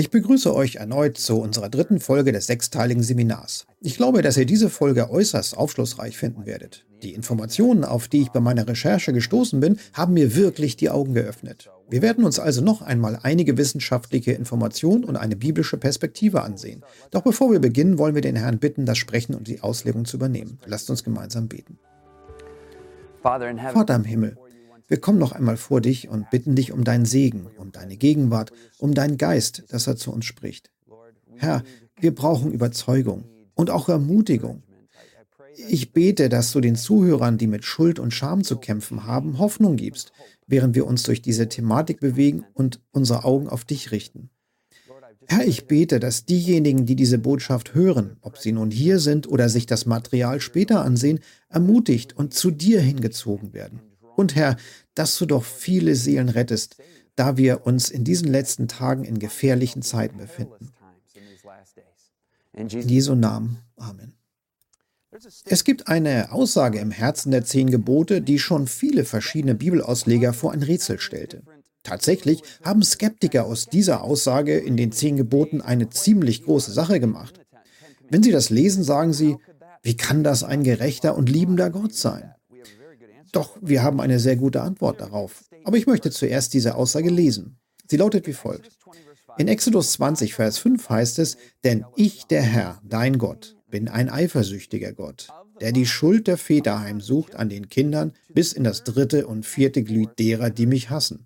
Ich begrüße euch erneut zu unserer dritten Folge des sechsteiligen Seminars. Ich glaube, dass ihr diese Folge äußerst aufschlussreich finden werdet. Die Informationen, auf die ich bei meiner Recherche gestoßen bin, haben mir wirklich die Augen geöffnet. Wir werden uns also noch einmal einige wissenschaftliche Informationen und eine biblische Perspektive ansehen. Doch bevor wir beginnen, wollen wir den Herrn bitten, das Sprechen und die Auslegung zu übernehmen. Lasst uns gemeinsam beten. Vater im Himmel, wir kommen noch einmal vor dich und bitten dich um deinen Segen, um deine Gegenwart, um deinen Geist, dass er zu uns spricht. Herr, wir brauchen Überzeugung und auch Ermutigung. Ich bete, dass du den Zuhörern, die mit Schuld und Scham zu kämpfen haben, Hoffnung gibst, während wir uns durch diese Thematik bewegen und unsere Augen auf dich richten. Herr, ich bete, dass diejenigen, die diese Botschaft hören, ob sie nun hier sind oder sich das Material später ansehen, ermutigt und zu dir hingezogen werden. Und Herr, dass du doch viele Seelen rettest, da wir uns in diesen letzten Tagen in gefährlichen Zeiten befinden. In Jesu Namen. Amen. Es gibt eine Aussage im Herzen der 10 Gebote, die schon viele verschiedene Bibelausleger vor ein Rätsel stellte. Tatsächlich haben Skeptiker aus dieser Aussage in den 10 Geboten eine ziemlich große Sache gemacht. Wenn sie das lesen, sagen sie, wie kann das ein gerechter und liebender Gott sein? Doch wir haben eine sehr gute Antwort darauf. Aber ich möchte zuerst diese Aussage lesen. Sie lautet wie folgt. In Exodus 20, Vers 5 heißt es, denn ich, der Herr, dein Gott, bin ein eifersüchtiger Gott, der die Schuld der Väter heimsucht an den Kindern bis in das 3. und 4. Glied derer, die mich hassen.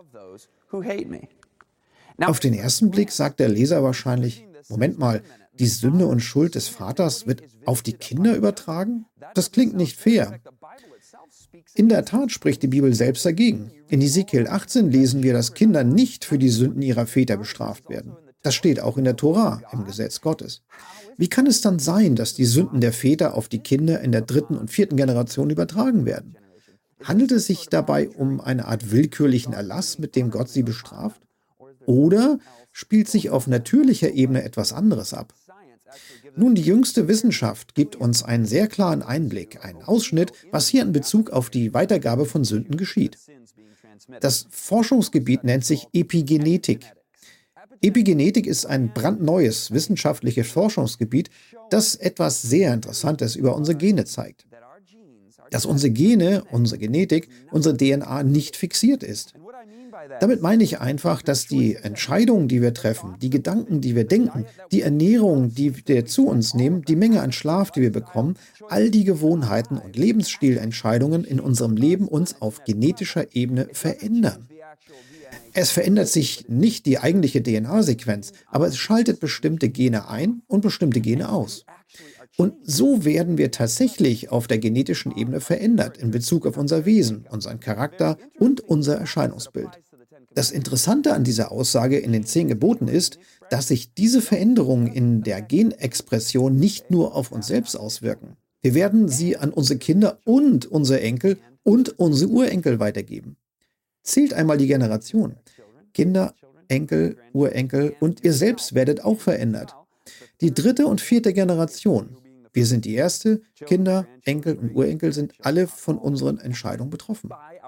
Auf den ersten Blick sagt der Leser wahrscheinlich, Moment mal, die Sünde und Schuld des Vaters wird auf die Kinder übertragen? Das klingt nicht fair. In der Tat spricht die Bibel selbst dagegen. In Ezekiel 18 lesen wir, dass Kinder nicht für die Sünden ihrer Väter bestraft werden. Das steht auch in der Tora, im Gesetz Gottes. Wie kann es dann sein, dass die Sünden der Väter auf die Kinder in der 3. und 4. Generation übertragen werden? Handelt es sich dabei um eine Art willkürlichen Erlass, mit dem Gott sie bestraft? Oder spielt sich auf natürlicher Ebene etwas anderes ab? Nun, die jüngste Wissenschaft gibt uns einen sehr klaren Einblick, einen Ausschnitt, was hier in Bezug auf die Weitergabe von Sünden geschieht. Das Forschungsgebiet nennt sich Epigenetik. Epigenetik ist ein brandneues wissenschaftliches Forschungsgebiet, das etwas sehr Interessantes über unsere Gene zeigt. Dass unsere Gene, unsere Genetik, unsere DNA nicht fixiert ist. Damit meine ich einfach, dass die Entscheidungen, die wir treffen, die Gedanken, die wir denken, die Ernährung, die wir zu uns nehmen, die Menge an Schlaf, die wir bekommen, all die Gewohnheiten und Lebensstilentscheidungen in unserem Leben uns auf genetischer Ebene verändern. Es verändert sich nicht die eigentliche DNA-Sequenz, aber es schaltet bestimmte Gene ein und bestimmte Gene aus. Und so werden wir tatsächlich auf der genetischen Ebene verändert in Bezug auf unser Wesen, unseren Charakter und unser Erscheinungsbild. Das Interessante an dieser Aussage in den 10 Geboten ist, dass sich diese Veränderungen in der Genexpression nicht nur auf uns selbst auswirken. Wir werden sie an unsere Kinder und unsere Enkel und unsere Urenkel weitergeben. Zählt einmal die Generation. Kinder, Enkel, Urenkel und ihr selbst werdet auch verändert. Die 3. und 4. Generation. Wir sind die erste, Kinder, Enkel und Urenkel sind alle von unseren Entscheidungen betroffen.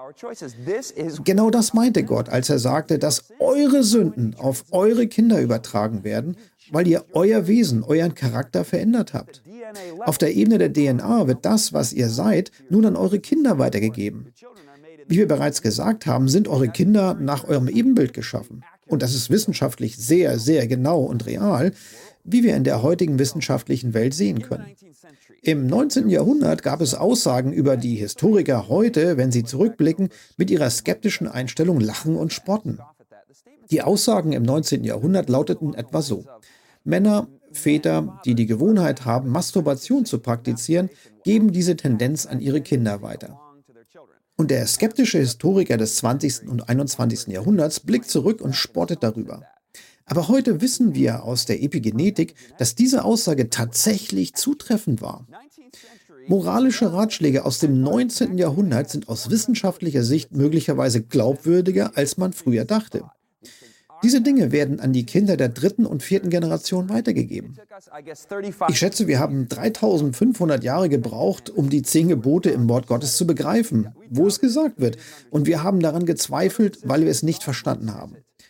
Genau das meinte Gott, als er sagte, dass eure Sünden auf eure Kinder übertragen werden, weil ihr euer Wesen, euren Charakter verändert habt. Auf der Ebene der DNA wird das, was ihr seid, nun an eure Kinder weitergegeben. Wie wir bereits gesagt haben, sind eure Kinder nach eurem Ebenbild geschaffen. Und das ist wissenschaftlich sehr, sehr genau und real, wie wir in der heutigen wissenschaftlichen Welt sehen können. Im 19. Jahrhundert gab es Aussagen, über die Historiker heute, wenn sie zurückblicken, mit ihrer skeptischen Einstellung lachen und spotten. Die Aussagen im 19. Jahrhundert lauteten etwa so: Männer, Väter, die die Gewohnheit haben, Masturbation zu praktizieren, geben diese Tendenz an ihre Kinder weiter. Und der skeptische Historiker des 20. und 21. Jahrhunderts blickt zurück und spottet darüber. Aber heute wissen wir aus der Epigenetik, dass diese Aussage tatsächlich zutreffend war. Moralische Ratschläge aus dem 19. Jahrhundert sind aus wissenschaftlicher Sicht möglicherweise glaubwürdiger, als man früher dachte. Diese Dinge werden an die Kinder der 3. und 4. Generation weitergegeben. Ich schätze, wir haben 3500 Jahre gebraucht, um die 10 Gebote im Wort Gottes zu begreifen, wo es gesagt wird. Und wir haben daran gezweifelt, weil wir es nicht verstanden haben.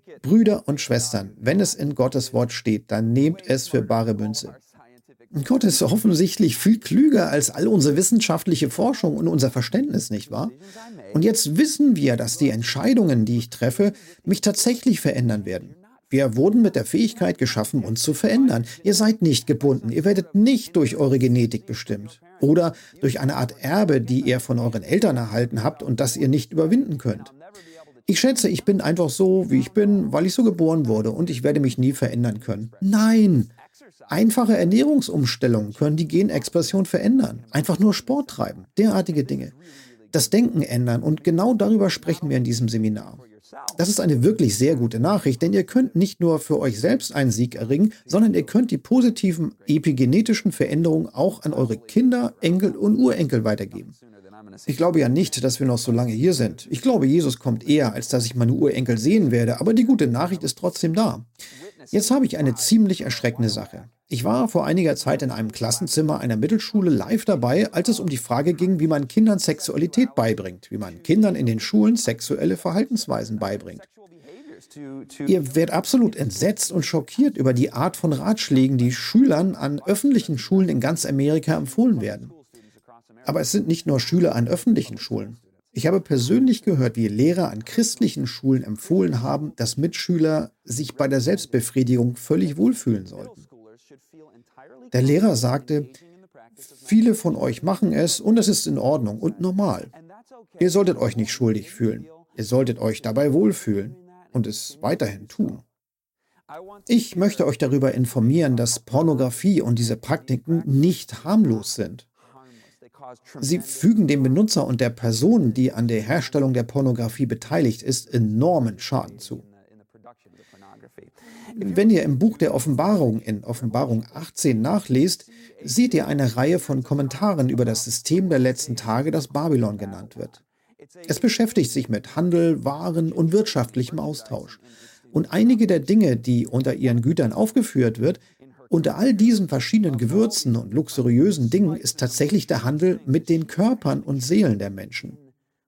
Brüder und Schwestern, wenn es in Gottes Wort steht, dann nehmt es für bare Münze. Gott ist offensichtlich viel klüger als all unsere wissenschaftliche Forschung und unser Verständnis, nicht wahr? Und jetzt wissen wir, dass die Entscheidungen, die ich treffe, mich tatsächlich verändern werden. Wir wurden mit der Fähigkeit geschaffen, uns zu verändern. Ihr seid nicht gebunden. Ihr werdet nicht durch eure Genetik bestimmt. Oder durch eine Art Erbe, die ihr von euren Eltern erhalten habt und das ihr nicht überwinden könnt. Ich schätze, ich bin einfach so, wie ich bin, weil ich so geboren wurde und ich werde mich nie verändern können. Nein! Einfache Ernährungsumstellungen können die Genexpression verändern. Einfach nur Sport treiben. Derartige Dinge. Das Denken ändern und genau darüber sprechen wir in diesem Seminar. Das ist eine wirklich sehr gute Nachricht, denn ihr könnt nicht nur für euch selbst einen Sieg erringen, sondern ihr könnt die positiven epigenetischen Veränderungen auch an eure Kinder, Enkel und Urenkel weitergeben. Ich glaube ja nicht, dass wir noch so lange hier sind. Ich glaube, Jesus kommt eher, als dass ich meine Urenkel sehen werde, aber die gute Nachricht ist trotzdem da. Jetzt habe ich eine ziemlich erschreckende Sache. Ich war vor einiger Zeit in einem Klassenzimmer einer Mittelschule live dabei, als es um die Frage ging, wie man Kindern Sexualität beibringt, wie man Kindern in den Schulen sexuelle Verhaltensweisen beibringt. Ihr werdet absolut entsetzt und schockiert über die Art von Ratschlägen, die Schülern an öffentlichen Schulen in ganz Amerika empfohlen werden. Aber es sind nicht nur Schüler an öffentlichen Schulen. Ich habe persönlich gehört, wie Lehrer an christlichen Schulen empfohlen haben, dass Mitschüler sich bei der Selbstbefriedigung völlig wohlfühlen sollten. Der Lehrer sagte, viele von euch machen es und es ist in Ordnung und normal. Ihr solltet euch nicht schuldig fühlen. Ihr solltet euch dabei wohlfühlen und es weiterhin tun. Ich möchte euch darüber informieren, dass Pornografie und diese Praktiken nicht harmlos sind. Sie fügen dem Benutzer und der Person, die an der Herstellung der Pornografie beteiligt ist, enormen Schaden zu. Wenn ihr im Buch der Offenbarung in Offenbarung 18 nachlest, seht ihr eine Reihe von Kommentaren über das System der letzten Tage, das Babylon genannt wird. Es beschäftigt sich mit Handel, Waren und wirtschaftlichem Austausch. Und einige der Dinge, die unter ihren Gütern aufgeführt wird, unter all diesen verschiedenen Gewürzen und luxuriösen Dingen ist tatsächlich der Handel mit den Körpern und Seelen der Menschen.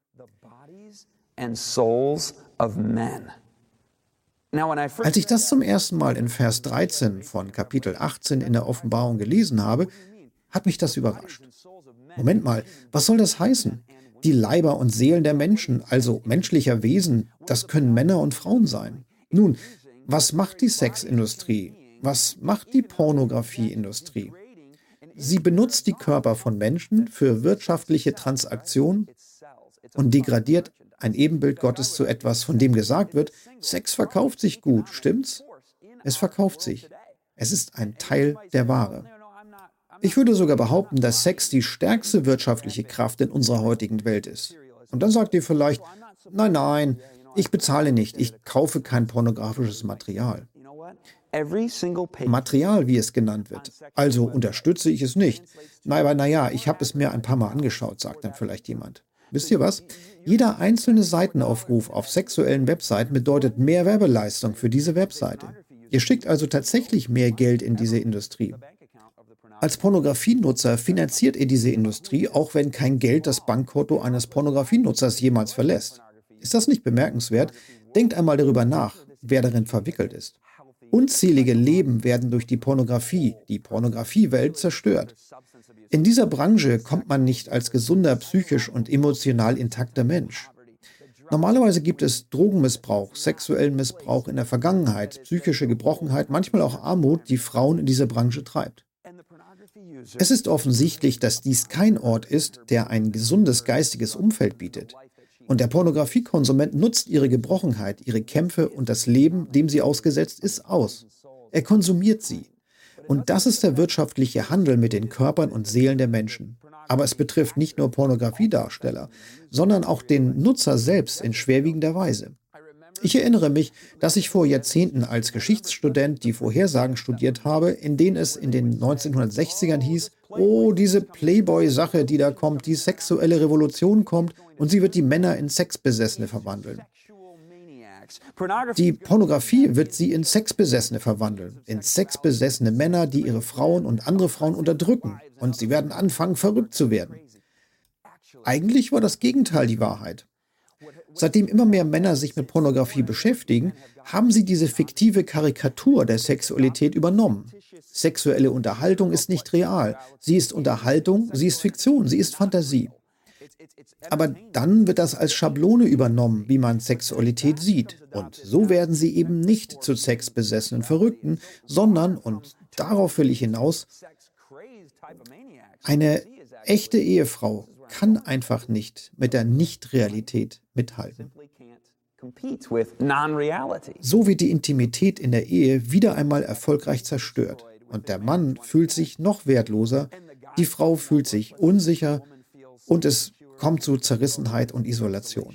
Als ich das zum ersten Mal in Vers 13 von Kapitel 18 in der Offenbarung gelesen habe, hat mich das überrascht. Moment mal, was soll das heißen? Die Leiber und Seelen der Menschen, also menschlicher Wesen, das können Männer und Frauen sein. Nun, was macht die Sexindustrie? Was macht die Pornografieindustrie? Sie benutzt die Körper von Menschen für wirtschaftliche Transaktionen und degradiert ein Ebenbild Gottes zu etwas, von dem gesagt wird, Sex verkauft sich gut, stimmt's? Es verkauft sich. Es ist ein Teil der Ware. Ich würde sogar behaupten, dass Sex die stärkste wirtschaftliche Kraft in unserer heutigen Welt ist. Und dann sagt ihr vielleicht, nein, ich bezahle nicht, ich kaufe kein pornografisches Material. Material, wie es genannt wird. Also unterstütze ich es nicht. Naja, ich habe es mir ein paar Mal angeschaut, sagt dann vielleicht jemand. Wisst ihr was? Jeder einzelne Seitenaufruf auf sexuellen Webseiten bedeutet mehr Werbeleistung für diese Webseite. Ihr schickt also tatsächlich mehr Geld in diese Industrie. Als Pornografienutzer finanziert ihr diese Industrie, auch wenn kein Geld das Bankkonto eines Pornografienutzers jemals verlässt. Ist das nicht bemerkenswert? Denkt einmal darüber nach, wer darin verwickelt ist. Unzählige Leben werden durch die Pornografiewelt zerstört. In dieser Branche kommt man nicht als gesunder, psychisch und emotional intakter Mensch. Normalerweise gibt es Drogenmissbrauch, sexuellen Missbrauch in der Vergangenheit, psychische Gebrochenheit, manchmal auch Armut, die Frauen in diese Branche treibt. Es ist offensichtlich, dass dies kein Ort ist, der ein gesundes geistiges Umfeld bietet. Und der Pornografiekonsument nutzt ihre Gebrochenheit, ihre Kämpfe und das Leben, dem sie ausgesetzt ist, aus. Er konsumiert sie. Und das ist der wirtschaftliche Handel mit den Körpern und Seelen der Menschen. Aber es betrifft nicht nur Pornografiedarsteller, sondern auch den Nutzer selbst in schwerwiegender Weise. Ich erinnere mich, dass ich vor Jahrzehnten als Geschichtsstudent die Vorhersagen studiert habe, in denen es in den 1960ern hieß, oh, diese Playboy-Sache, die da kommt, die sexuelle Revolution kommt und sie wird die Männer in Sexbesessene verwandeln. Die Pornografie wird sie in Sexbesessene verwandeln, in sexbesessene Männer, die ihre Frauen und andere Frauen unterdrücken und sie werden anfangen, verrückt zu werden. Eigentlich war das Gegenteil die Wahrheit. Seitdem immer mehr Männer sich mit Pornografie beschäftigen, haben sie diese fiktive Karikatur der Sexualität übernommen. Sexuelle Unterhaltung ist nicht real. Sie ist Unterhaltung, sie ist Fiktion, sie ist Fantasie. Aber dann wird das als Schablone übernommen, wie man Sexualität sieht. Und so werden sie eben nicht zu sexbesessenen Verrückten, sondern, und darauf will ich hinaus, eine echte Ehefrau kann einfach nicht mit der Nicht-Realität mithalten. So wird die Intimität in der Ehe wieder einmal erfolgreich zerstört. Und der Mann fühlt sich noch wertloser, die Frau fühlt sich unsicher und es kommt zu Zerrissenheit und Isolation.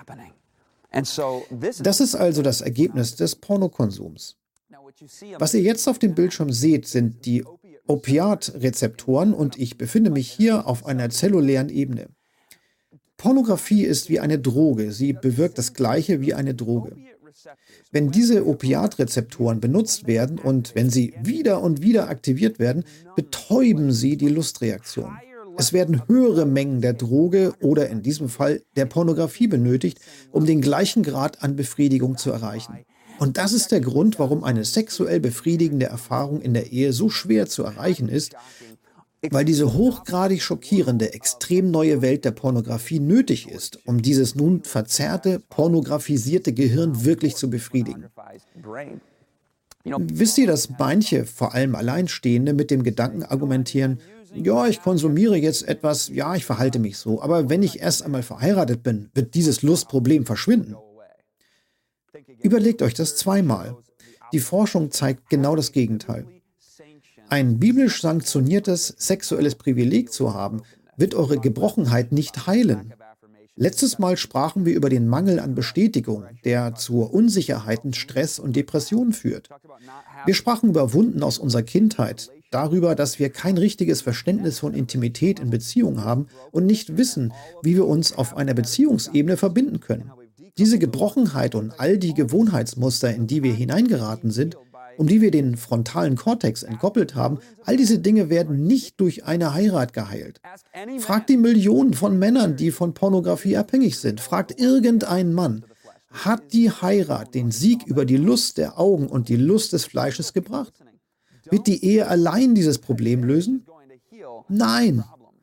Das ist also das Ergebnis des Pornokonsums. Was ihr jetzt auf dem Bildschirm seht, sind die Opiatrezeptoren und ich befinde mich hier auf einer zellulären Ebene. Pornografie ist wie eine Droge, sie bewirkt das Gleiche wie eine Droge. Wenn diese Opiatrezeptoren benutzt werden und wenn sie wieder und wieder aktiviert werden, betäuben sie die Lustreaktion. Es werden höhere Mengen der Droge oder in diesem Fall der Pornografie benötigt, um den gleichen Grad an Befriedigung zu erreichen. Und das ist der Grund, warum eine sexuell befriedigende Erfahrung in der Ehe so schwer zu erreichen ist, weil diese hochgradig schockierende, extrem neue Welt der Pornografie nötig ist, um dieses nun verzerrte, pornografisierte Gehirn wirklich zu befriedigen. Wisst ihr, dass manche, vor allem Alleinstehende, mit dem Gedanken argumentieren, ja, ich konsumiere jetzt etwas, ja, ich verhalte mich so, aber wenn ich erst einmal verheiratet bin, wird dieses Lustproblem verschwinden. Überlegt euch das zweimal. Die Forschung zeigt genau das Gegenteil. Ein biblisch sanktioniertes sexuelles Privileg zu haben, wird eure Gebrochenheit nicht heilen. Letztes Mal sprachen wir über den Mangel an Bestätigung, der zu Unsicherheiten, Stress und Depressionen führt. Wir sprachen über Wunden aus unserer Kindheit, darüber, dass wir kein richtiges Verständnis von Intimität in Beziehungen haben und nicht wissen, wie wir uns auf einer Beziehungsebene verbinden können. Diese Gebrochenheit und all die Gewohnheitsmuster, in die wir hineingeraten sind, um die wir den frontalen Kortex entkoppelt haben, all diese Dinge werden nicht durch eine Heirat geheilt. Fragt die Millionen von Männern, die von Pornografie abhängig sind. Fragt irgendeinen Mann. Hat die Heirat den Sieg über die Lust der Augen und die Lust des Fleisches gebracht? Wird die Ehe allein dieses Problem lösen? Nein.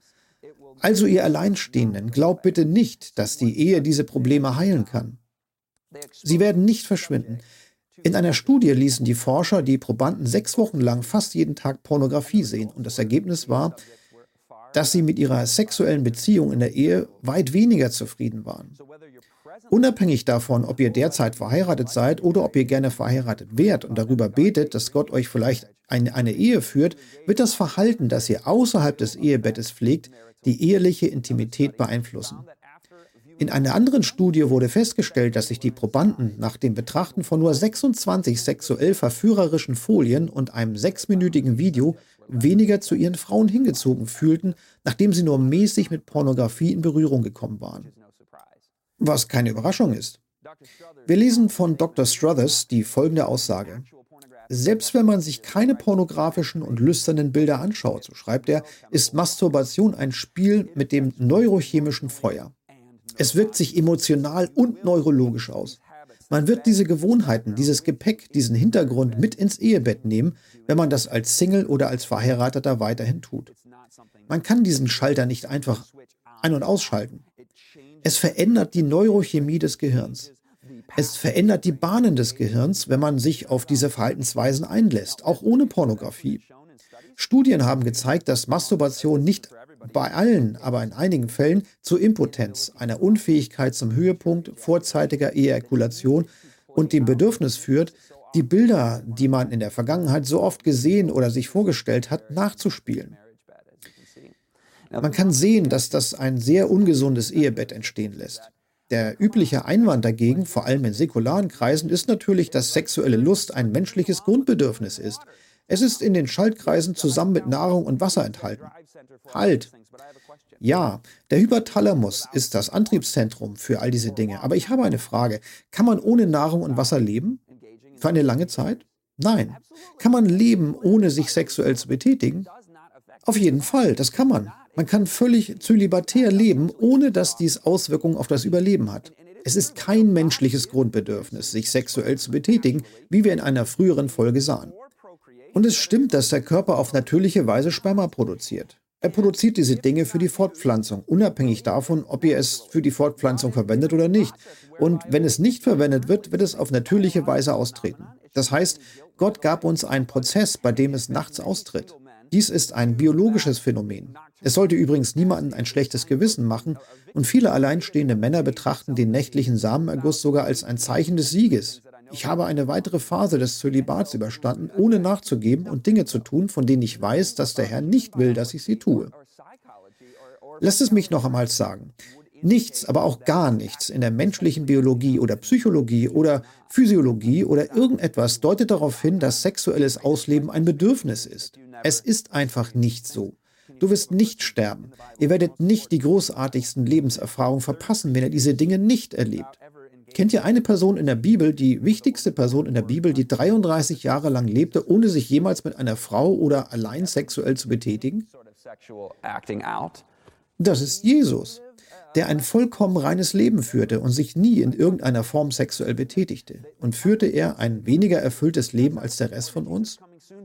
Also ihr Alleinstehenden, glaubt bitte nicht, dass die Ehe diese Probleme heilen kann. Sie werden nicht verschwinden. In einer Studie ließen die Forscher die Probanden 6 Wochen lang fast jeden Tag Pornografie sehen und das Ergebnis war, dass sie mit ihrer sexuellen Beziehung in der Ehe weit weniger zufrieden waren. Unabhängig davon, ob ihr derzeit verheiratet seid oder ob ihr gerne verheiratet wärt und darüber betet, dass Gott euch vielleicht eine Ehe führt, wird das Verhalten, das ihr außerhalb des Ehebettes pflegt, die eheliche Intimität beeinflussen. In einer anderen Studie wurde festgestellt, dass sich die Probanden nach dem Betrachten von nur 26 sexuell verführerischen Folien und einem 6-minütigen Video weniger zu ihren Frauen hingezogen fühlten, nachdem sie nur mäßig mit Pornografie in Berührung gekommen waren. Was keine Überraschung ist. Wir lesen von Dr. Struthers die folgende Aussage. Selbst wenn man sich keine pornografischen und lüsternen Bilder anschaut, so schreibt er, ist Masturbation ein Spiel mit dem neurochemischen Feuer. Es wirkt sich emotional und neurologisch aus. Man wird diese Gewohnheiten, dieses Gepäck, diesen Hintergrund mit ins Ehebett nehmen, wenn man das als Single oder als Verheirateter weiterhin tut. Man kann diesen Schalter nicht einfach ein- und ausschalten. Es verändert die Neurochemie des Gehirns. Es verändert die Bahnen des Gehirns, wenn man sich auf diese Verhaltensweisen einlässt, auch ohne Pornografie. Studien haben gezeigt, dass Masturbation nicht bei allen, aber in einigen Fällen zu Impotenz, einer Unfähigkeit zum Höhepunkt, vorzeitiger Ejakulation und dem Bedürfnis führt, die Bilder, die man in der Vergangenheit so oft gesehen oder sich vorgestellt hat, nachzuspielen. Man kann sehen, dass das ein sehr ungesundes Ehebett entstehen lässt. Der übliche Einwand dagegen, vor allem in säkularen Kreisen, ist natürlich, dass sexuelle Lust ein menschliches Grundbedürfnis ist. Es ist in den Schaltkreisen zusammen mit Nahrung und Wasser enthalten. Halt! Ja, der Hypothalamus ist das Antriebszentrum für all diese Dinge. Aber ich habe eine Frage. Kann man ohne Nahrung und Wasser leben? Für eine lange Zeit? Nein. Kann man leben, ohne sich sexuell zu betätigen? Auf jeden Fall, das kann man. Man kann völlig zölibatär leben, ohne dass dies Auswirkungen auf das Überleben hat. Es ist kein menschliches Grundbedürfnis, sich sexuell zu betätigen, wie wir in einer früheren Folge sahen. Und es stimmt, dass der Körper auf natürliche Weise Sperma produziert. Er produziert diese Dinge für die Fortpflanzung, unabhängig davon, ob ihr es für die Fortpflanzung verwendet oder nicht. Und wenn es nicht verwendet wird, wird es auf natürliche Weise austreten. Das heißt, Gott gab uns einen Prozess, bei dem es nachts austritt. Dies ist ein biologisches Phänomen. Es sollte übrigens niemandem ein schlechtes Gewissen machen und viele alleinstehende Männer betrachten den nächtlichen Samenerguss sogar als ein Zeichen des Sieges. Ich habe eine weitere Phase des Zölibats überstanden, ohne nachzugeben und Dinge zu tun, von denen ich weiß, dass der Herr nicht will, dass ich sie tue. Lasst es mich noch einmal sagen. Nichts, aber auch gar nichts in der menschlichen Biologie oder Psychologie oder Physiologie oder irgendetwas deutet darauf hin, dass sexuelles Ausleben ein Bedürfnis ist. Es ist einfach nicht so. Du wirst nicht sterben. Ihr werdet nicht die großartigsten Lebenserfahrungen verpassen, wenn ihr diese Dinge nicht erlebt. Kennt ihr eine Person in der Bibel, die wichtigste Person in der Bibel, die 33 Jahre lang lebte, ohne sich jemals mit einer Frau oder allein sexuell zu betätigen? Das ist Jesus, der ein vollkommen reines Leben führte und sich nie in irgendeiner Form sexuell betätigte. Und führte er ein weniger erfülltes Leben als der Rest von uns?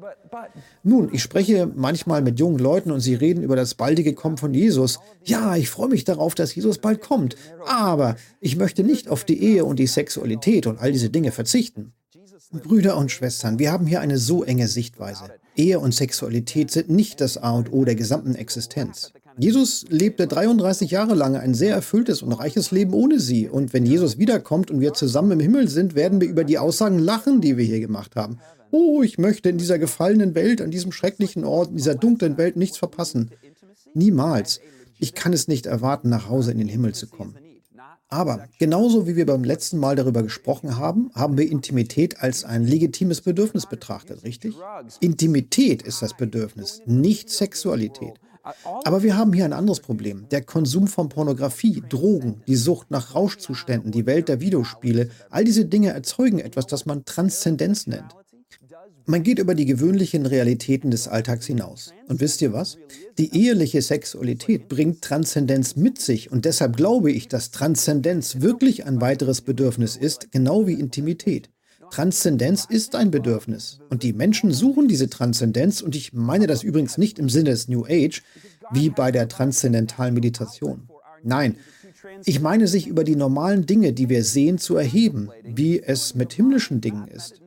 Nun, ich spreche manchmal mit jungen Leuten und sie reden über das baldige Kommen von Jesus. Ja, ich freue mich darauf, dass Jesus bald kommt. Aber ich möchte nicht auf die Ehe und die Sexualität und all diese Dinge verzichten. Brüder und Schwestern, wir haben hier eine so enge Sichtweise. Ehe und Sexualität sind nicht das A und O der gesamten Existenz. Jesus lebte 33 Jahre lang ein sehr erfülltes und reiches Leben ohne sie. Und wenn Jesus wiederkommt und wir zusammen im Himmel sind, werden wir über die Aussagen lachen, die wir hier gemacht haben. Oh, ich möchte in dieser gefallenen Welt, an diesem schrecklichen Ort, in dieser dunklen Welt nichts verpassen. Niemals. Ich kann es nicht erwarten, nach Hause in den Himmel zu kommen. Aber genauso wie wir beim letzten Mal darüber gesprochen haben, haben wir Intimität als ein legitimes Bedürfnis betrachtet, richtig? Intimität ist das Bedürfnis, nicht Sexualität. Aber wir haben hier ein anderes Problem. Der Konsum von Pornografie, Drogen, die Sucht nach Rauschzuständen, die Welt der Videospiele, all diese Dinge erzeugen etwas, das man Transzendenz nennt. Man geht über die gewöhnlichen Realitäten des Alltags hinaus. Und wisst ihr was? Die eheliche Sexualität bringt Transzendenz mit sich und deshalb glaube ich, dass Transzendenz wirklich ein weiteres Bedürfnis ist, genau wie Intimität. Transzendenz ist ein Bedürfnis und die Menschen suchen diese Transzendenz und ich meine das übrigens nicht im Sinne des New Age, wie bei der transzendentalen Meditation. Nein, ich meine sich über die normalen Dinge, die wir sehen, zu erheben, wie es mit himmlischen Dingen ist.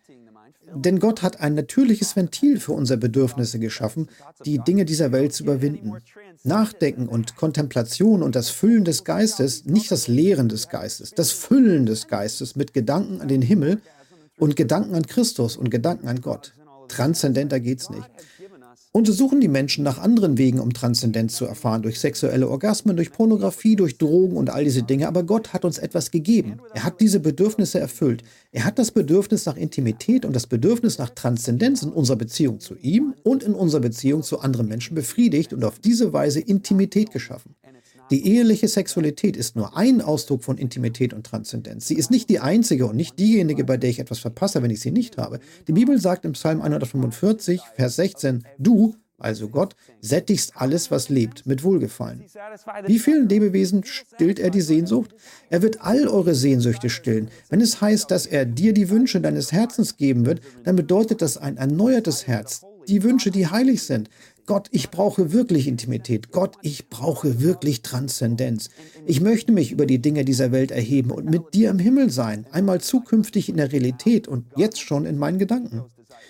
Denn Gott hat ein natürliches Ventil für unsere Bedürfnisse geschaffen, die Dinge dieser Welt zu überwinden. Nachdenken und Kontemplation und das Füllen des Geistes, nicht das Leeren des Geistes, das Füllen des Geistes mit Gedanken an den Himmel und Gedanken an Christus und Gedanken an Gott. Transzendenter geht's nicht. Und so suchen die Menschen nach anderen Wegen, um Transzendenz zu erfahren, durch sexuelle Orgasmen, durch Pornografie, durch Drogen und all diese Dinge. Aber Gott hat uns etwas gegeben. Er hat diese Bedürfnisse erfüllt. Er hat das Bedürfnis nach Intimität und das Bedürfnis nach Transzendenz in unserer Beziehung zu ihm und in unserer Beziehung zu anderen Menschen befriedigt und auf diese Weise Intimität geschaffen. Die eheliche Sexualität ist nur ein Ausdruck von Intimität und Transzendenz. Sie ist nicht die einzige und nicht diejenige, bei der ich etwas verpasse, wenn ich sie nicht habe. Die Bibel sagt im Psalm 145, Vers 16, du, also Gott, sättigst alles, was lebt, mit Wohlgefallen. Wie vielen Lebewesen stillt er die Sehnsucht? Er wird all eure Sehnsüchte stillen. Wenn es heißt, dass er dir die Wünsche deines Herzens geben wird, dann bedeutet das ein erneuertes Herz. Die Wünsche, die heilig sind. Gott, ich brauche wirklich Intimität. Gott, ich brauche wirklich Transzendenz. Ich möchte mich über die Dinge dieser Welt erheben und mit dir im Himmel sein, einmal zukünftig in der Realität und jetzt schon in meinen Gedanken.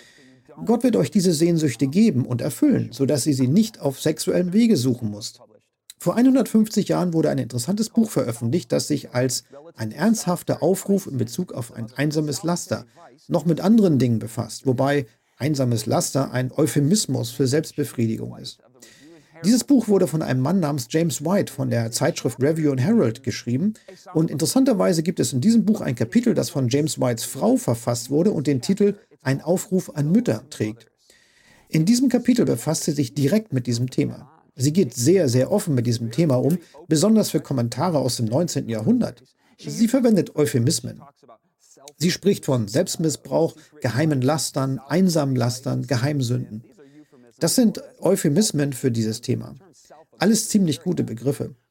Gott wird euch diese Sehnsüchte geben und erfüllen, sodass ihr sie nicht auf sexuellem Wege suchen müsst. Vor 150 Jahren wurde ein interessantes Buch veröffentlicht, das sich als ein ernsthafter Aufruf in Bezug auf ein einsames Laster noch mit anderen Dingen befasst, wobei einsames Laster ein Euphemismus für Selbstbefriedigung ist. Dieses Buch wurde von einem Mann namens James White von der Zeitschrift Review and Herald geschrieben und interessanterweise gibt es in diesem Buch ein Kapitel, das von James Whites Frau verfasst wurde und den Titel Ein Aufruf an Mütter trägt. In diesem Kapitel befasst sie sich direkt mit diesem Thema. Sie geht sehr, sehr offen mit diesem Thema um, besonders für Kommentare aus dem 19. Jahrhundert. Sie verwendet Euphemismen. Sie spricht von Selbstmissbrauch, geheimen Lastern, einsamen Lastern, Geheimsünden. Das sind Euphemismen für dieses Thema. Alles ziemlich gute Begriffe.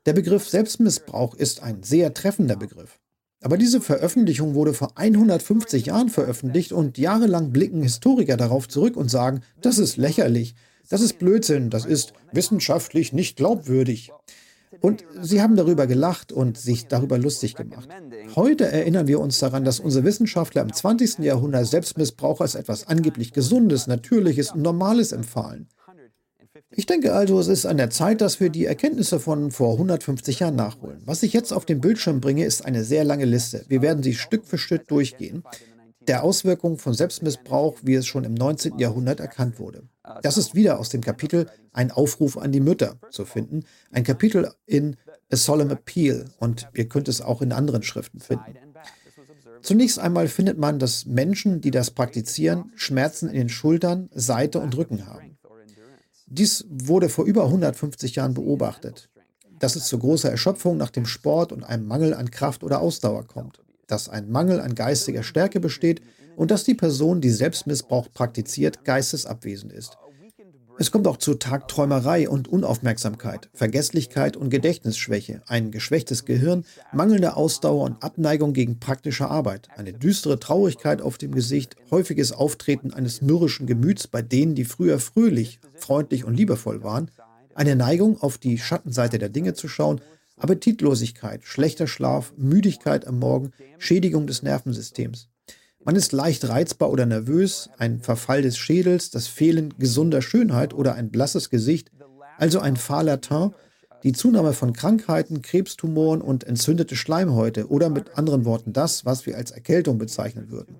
Der Begriff Selbstmissbrauch ist ein sehr treffender Begriff. Aber diese Veröffentlichung wurde vor 150 Jahren veröffentlicht und jahrelang blicken Historiker darauf zurück und sagen, das ist lächerlich, das ist Blödsinn, das ist wissenschaftlich nicht glaubwürdig. Und sie haben darüber gelacht und sich darüber lustig gemacht. Heute erinnern wir uns daran, dass unsere Wissenschaftler im 20. Jahrhundert Selbstmissbrauch als etwas angeblich Gesundes, Natürliches und Normales empfahlen. Ich denke also, es ist an der Zeit, dass wir die Erkenntnisse von vor 150 Jahren nachholen. Was ich jetzt auf den Bildschirm bringe, ist eine sehr lange Liste. Wir werden sie Stück für Stück durchgehen. Der Auswirkungen von Selbstmissbrauch, wie es schon im 19. Jahrhundert erkannt wurde. Das ist wieder aus dem Kapitel Ein Aufruf an die Mütter zu finden. Ein Kapitel in A Solemn Appeal und ihr könnt es auch in anderen Schriften finden. Zunächst einmal findet man, dass Menschen, die das praktizieren, Schmerzen in den Schultern, Seite und Rücken haben. Dies wurde vor über 150 Jahren beobachtet, dass es zu großer Erschöpfung nach dem Sport und einem Mangel an Kraft oder Ausdauer kommt, dass ein Mangel an geistiger Stärke besteht und dass die Person, die Selbstmissbrauch praktiziert, geistesabwesend ist. Es kommt auch zu Tagträumerei und Unaufmerksamkeit, Vergesslichkeit und Gedächtnisschwäche, ein geschwächtes Gehirn, mangelnde Ausdauer und Abneigung gegen praktische Arbeit, eine düstere Traurigkeit auf dem Gesicht, häufiges Auftreten eines mürrischen Gemüts bei denen, die früher fröhlich, freundlich und liebevoll waren, eine Neigung, auf die Schattenseite der Dinge zu schauen, Appetitlosigkeit, schlechter Schlaf, Müdigkeit am Morgen, Schädigung des Nervensystems. Man ist leicht reizbar oder nervös, ein Verfall des Schädels, das Fehlen gesunder Schönheit oder ein blasses Gesicht, also ein fahler Teint, die Zunahme von Krankheiten, Krebstumoren und entzündete Schleimhäute oder mit anderen Worten das, was wir als Erkältung bezeichnen würden.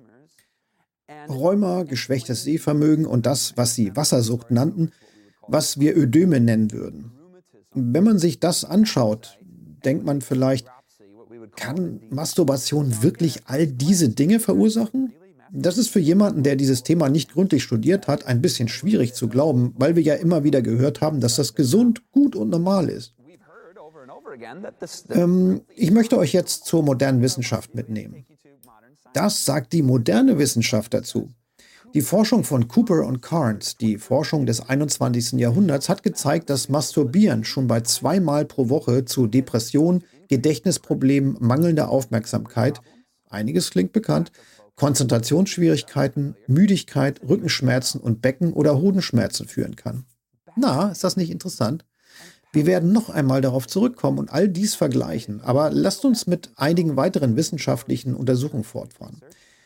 Rheuma, geschwächtes Sehvermögen und das, was sie Wassersucht nannten, was wir Ödeme nennen würden. Wenn man sich das anschaut, denkt man vielleicht, kann Masturbation wirklich all diese Dinge verursachen? Das ist für jemanden, der dieses Thema nicht gründlich studiert hat, ein bisschen schwierig zu glauben, weil wir ja immer wieder gehört haben, dass das gesund, gut und normal ist. Ich möchte euch jetzt zur modernen Wissenschaft mitnehmen. Das sagt die moderne Wissenschaft dazu. Die Forschung von Cooper und Carnes, die Forschung des 21. Jahrhunderts, hat gezeigt, dass Masturbieren schon bei 2-mal pro Woche zu Depressionen, Gedächtnisproblemen, mangelnder Aufmerksamkeit, einiges klingt bekannt, Konzentrationsschwierigkeiten, Müdigkeit, Rückenschmerzen und Becken- oder Hodenschmerzen führen kann. Na, ist das nicht interessant? Wir werden noch einmal darauf zurückkommen und all dies vergleichen, aber lasst uns mit einigen weiteren wissenschaftlichen Untersuchungen fortfahren.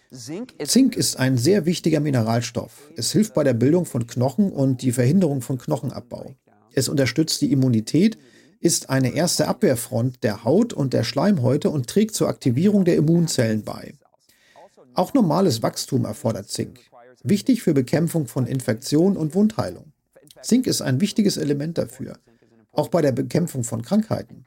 Zink ist ein sehr wichtiger Mineralstoff. Es hilft bei der Bildung von Knochen und die Verhinderung von Knochenabbau. Es unterstützt die Immunität, ist eine erste Abwehrfront der Haut und der Schleimhäute und trägt zur Aktivierung der Immunzellen bei. Auch normales Wachstum erfordert Zink. Wichtig für Bekämpfung von Infektionen und Wundheilung. Zink ist ein wichtiges Element dafür, auch bei der Bekämpfung von Krankheiten.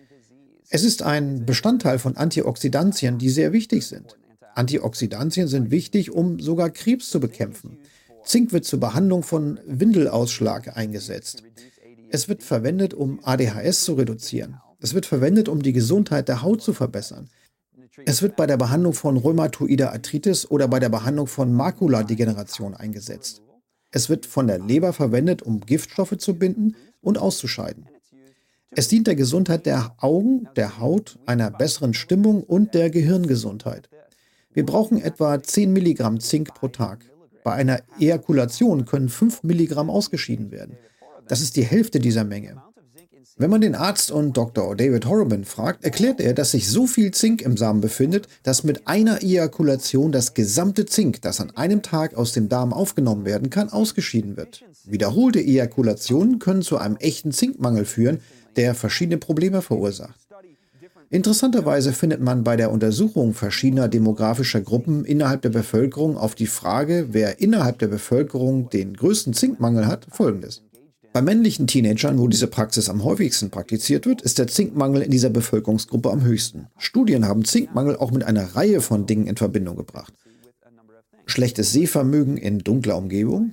Es ist ein Bestandteil von Antioxidantien, die sehr wichtig sind. Antioxidantien sind wichtig, um sogar Krebs zu bekämpfen. Zink wird zur Behandlung von Windelausschlag eingesetzt. Es wird verwendet, um ADHS zu reduzieren. Es wird verwendet, um die Gesundheit der Haut zu verbessern. Es wird bei der Behandlung von rheumatoider Arthritis oder bei der Behandlung von Makuladegeneration eingesetzt. Es wird von der Leber verwendet, um Giftstoffe zu binden und auszuscheiden. Es dient der Gesundheit der Augen, der Haut, einer besseren Stimmung und der Gehirngesundheit. Wir brauchen etwa 10 Milligramm Zink pro Tag. Bei einer Ejakulation können 5 Milligramm ausgeschieden werden. Das ist die Hälfte dieser Menge. Wenn man den Arzt und Dr. David Horobin fragt, erklärt er, dass sich so viel Zink im Samen befindet, dass mit einer Ejakulation das gesamte Zink, das an einem Tag aus dem Darm aufgenommen werden kann, ausgeschieden wird. Wiederholte Ejakulationen können zu einem echten Zinkmangel führen, der verschiedene Probleme verursacht. Interessanterweise findet man bei der Untersuchung verschiedener demografischer Gruppen innerhalb der Bevölkerung auf die Frage, wer innerhalb der Bevölkerung den größten Zinkmangel hat, Folgendes. Bei männlichen Teenagern, wo diese Praxis am häufigsten praktiziert wird, ist der Zinkmangel in dieser Bevölkerungsgruppe am höchsten. Studien haben Zinkmangel auch mit einer Reihe von Dingen in Verbindung gebracht. Schlechtes Sehvermögen in dunkler Umgebung,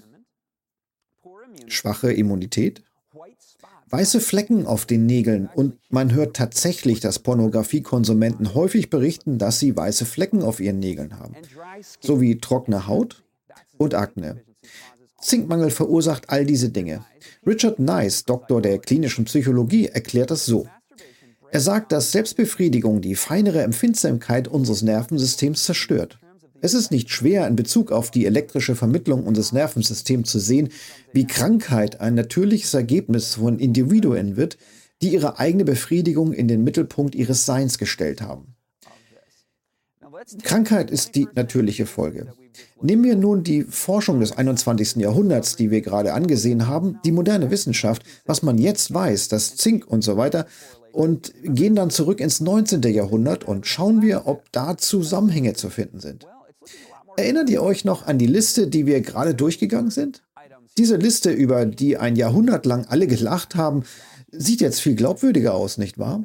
schwache Immunität, weiße Flecken auf den Nägeln und man hört tatsächlich, dass Pornografiekonsumenten häufig berichten, dass sie weiße Flecken auf ihren Nägeln haben, sowie trockene Haut und Akne. Zinkmangel verursacht all diese Dinge. Richard Nice, Doktor der klinischen Psychologie, erklärt das so. Er sagt, dass Selbstbefriedigung die feinere Empfindsamkeit unseres Nervensystems zerstört. Es ist nicht schwer, in Bezug auf die elektrische Vermittlung unseres Nervensystems zu sehen, wie Krankheit ein natürliches Ergebnis von Individuen wird, die ihre eigene Befriedigung in den Mittelpunkt ihres Seins gestellt haben. Krankheit ist die natürliche Folge. Nehmen wir nun die Forschung des 21. Jahrhunderts, die wir gerade angesehen haben, die moderne Wissenschaft, was man jetzt weiß, das Zink und so weiter, und gehen dann zurück ins 19. Jahrhundert und schauen wir, ob da Zusammenhänge zu finden sind. Erinnert ihr euch noch an die Liste, die wir gerade durchgegangen sind? Diese Liste, über die ein Jahrhundert lang alle gelacht haben, sieht jetzt viel glaubwürdiger aus, nicht wahr?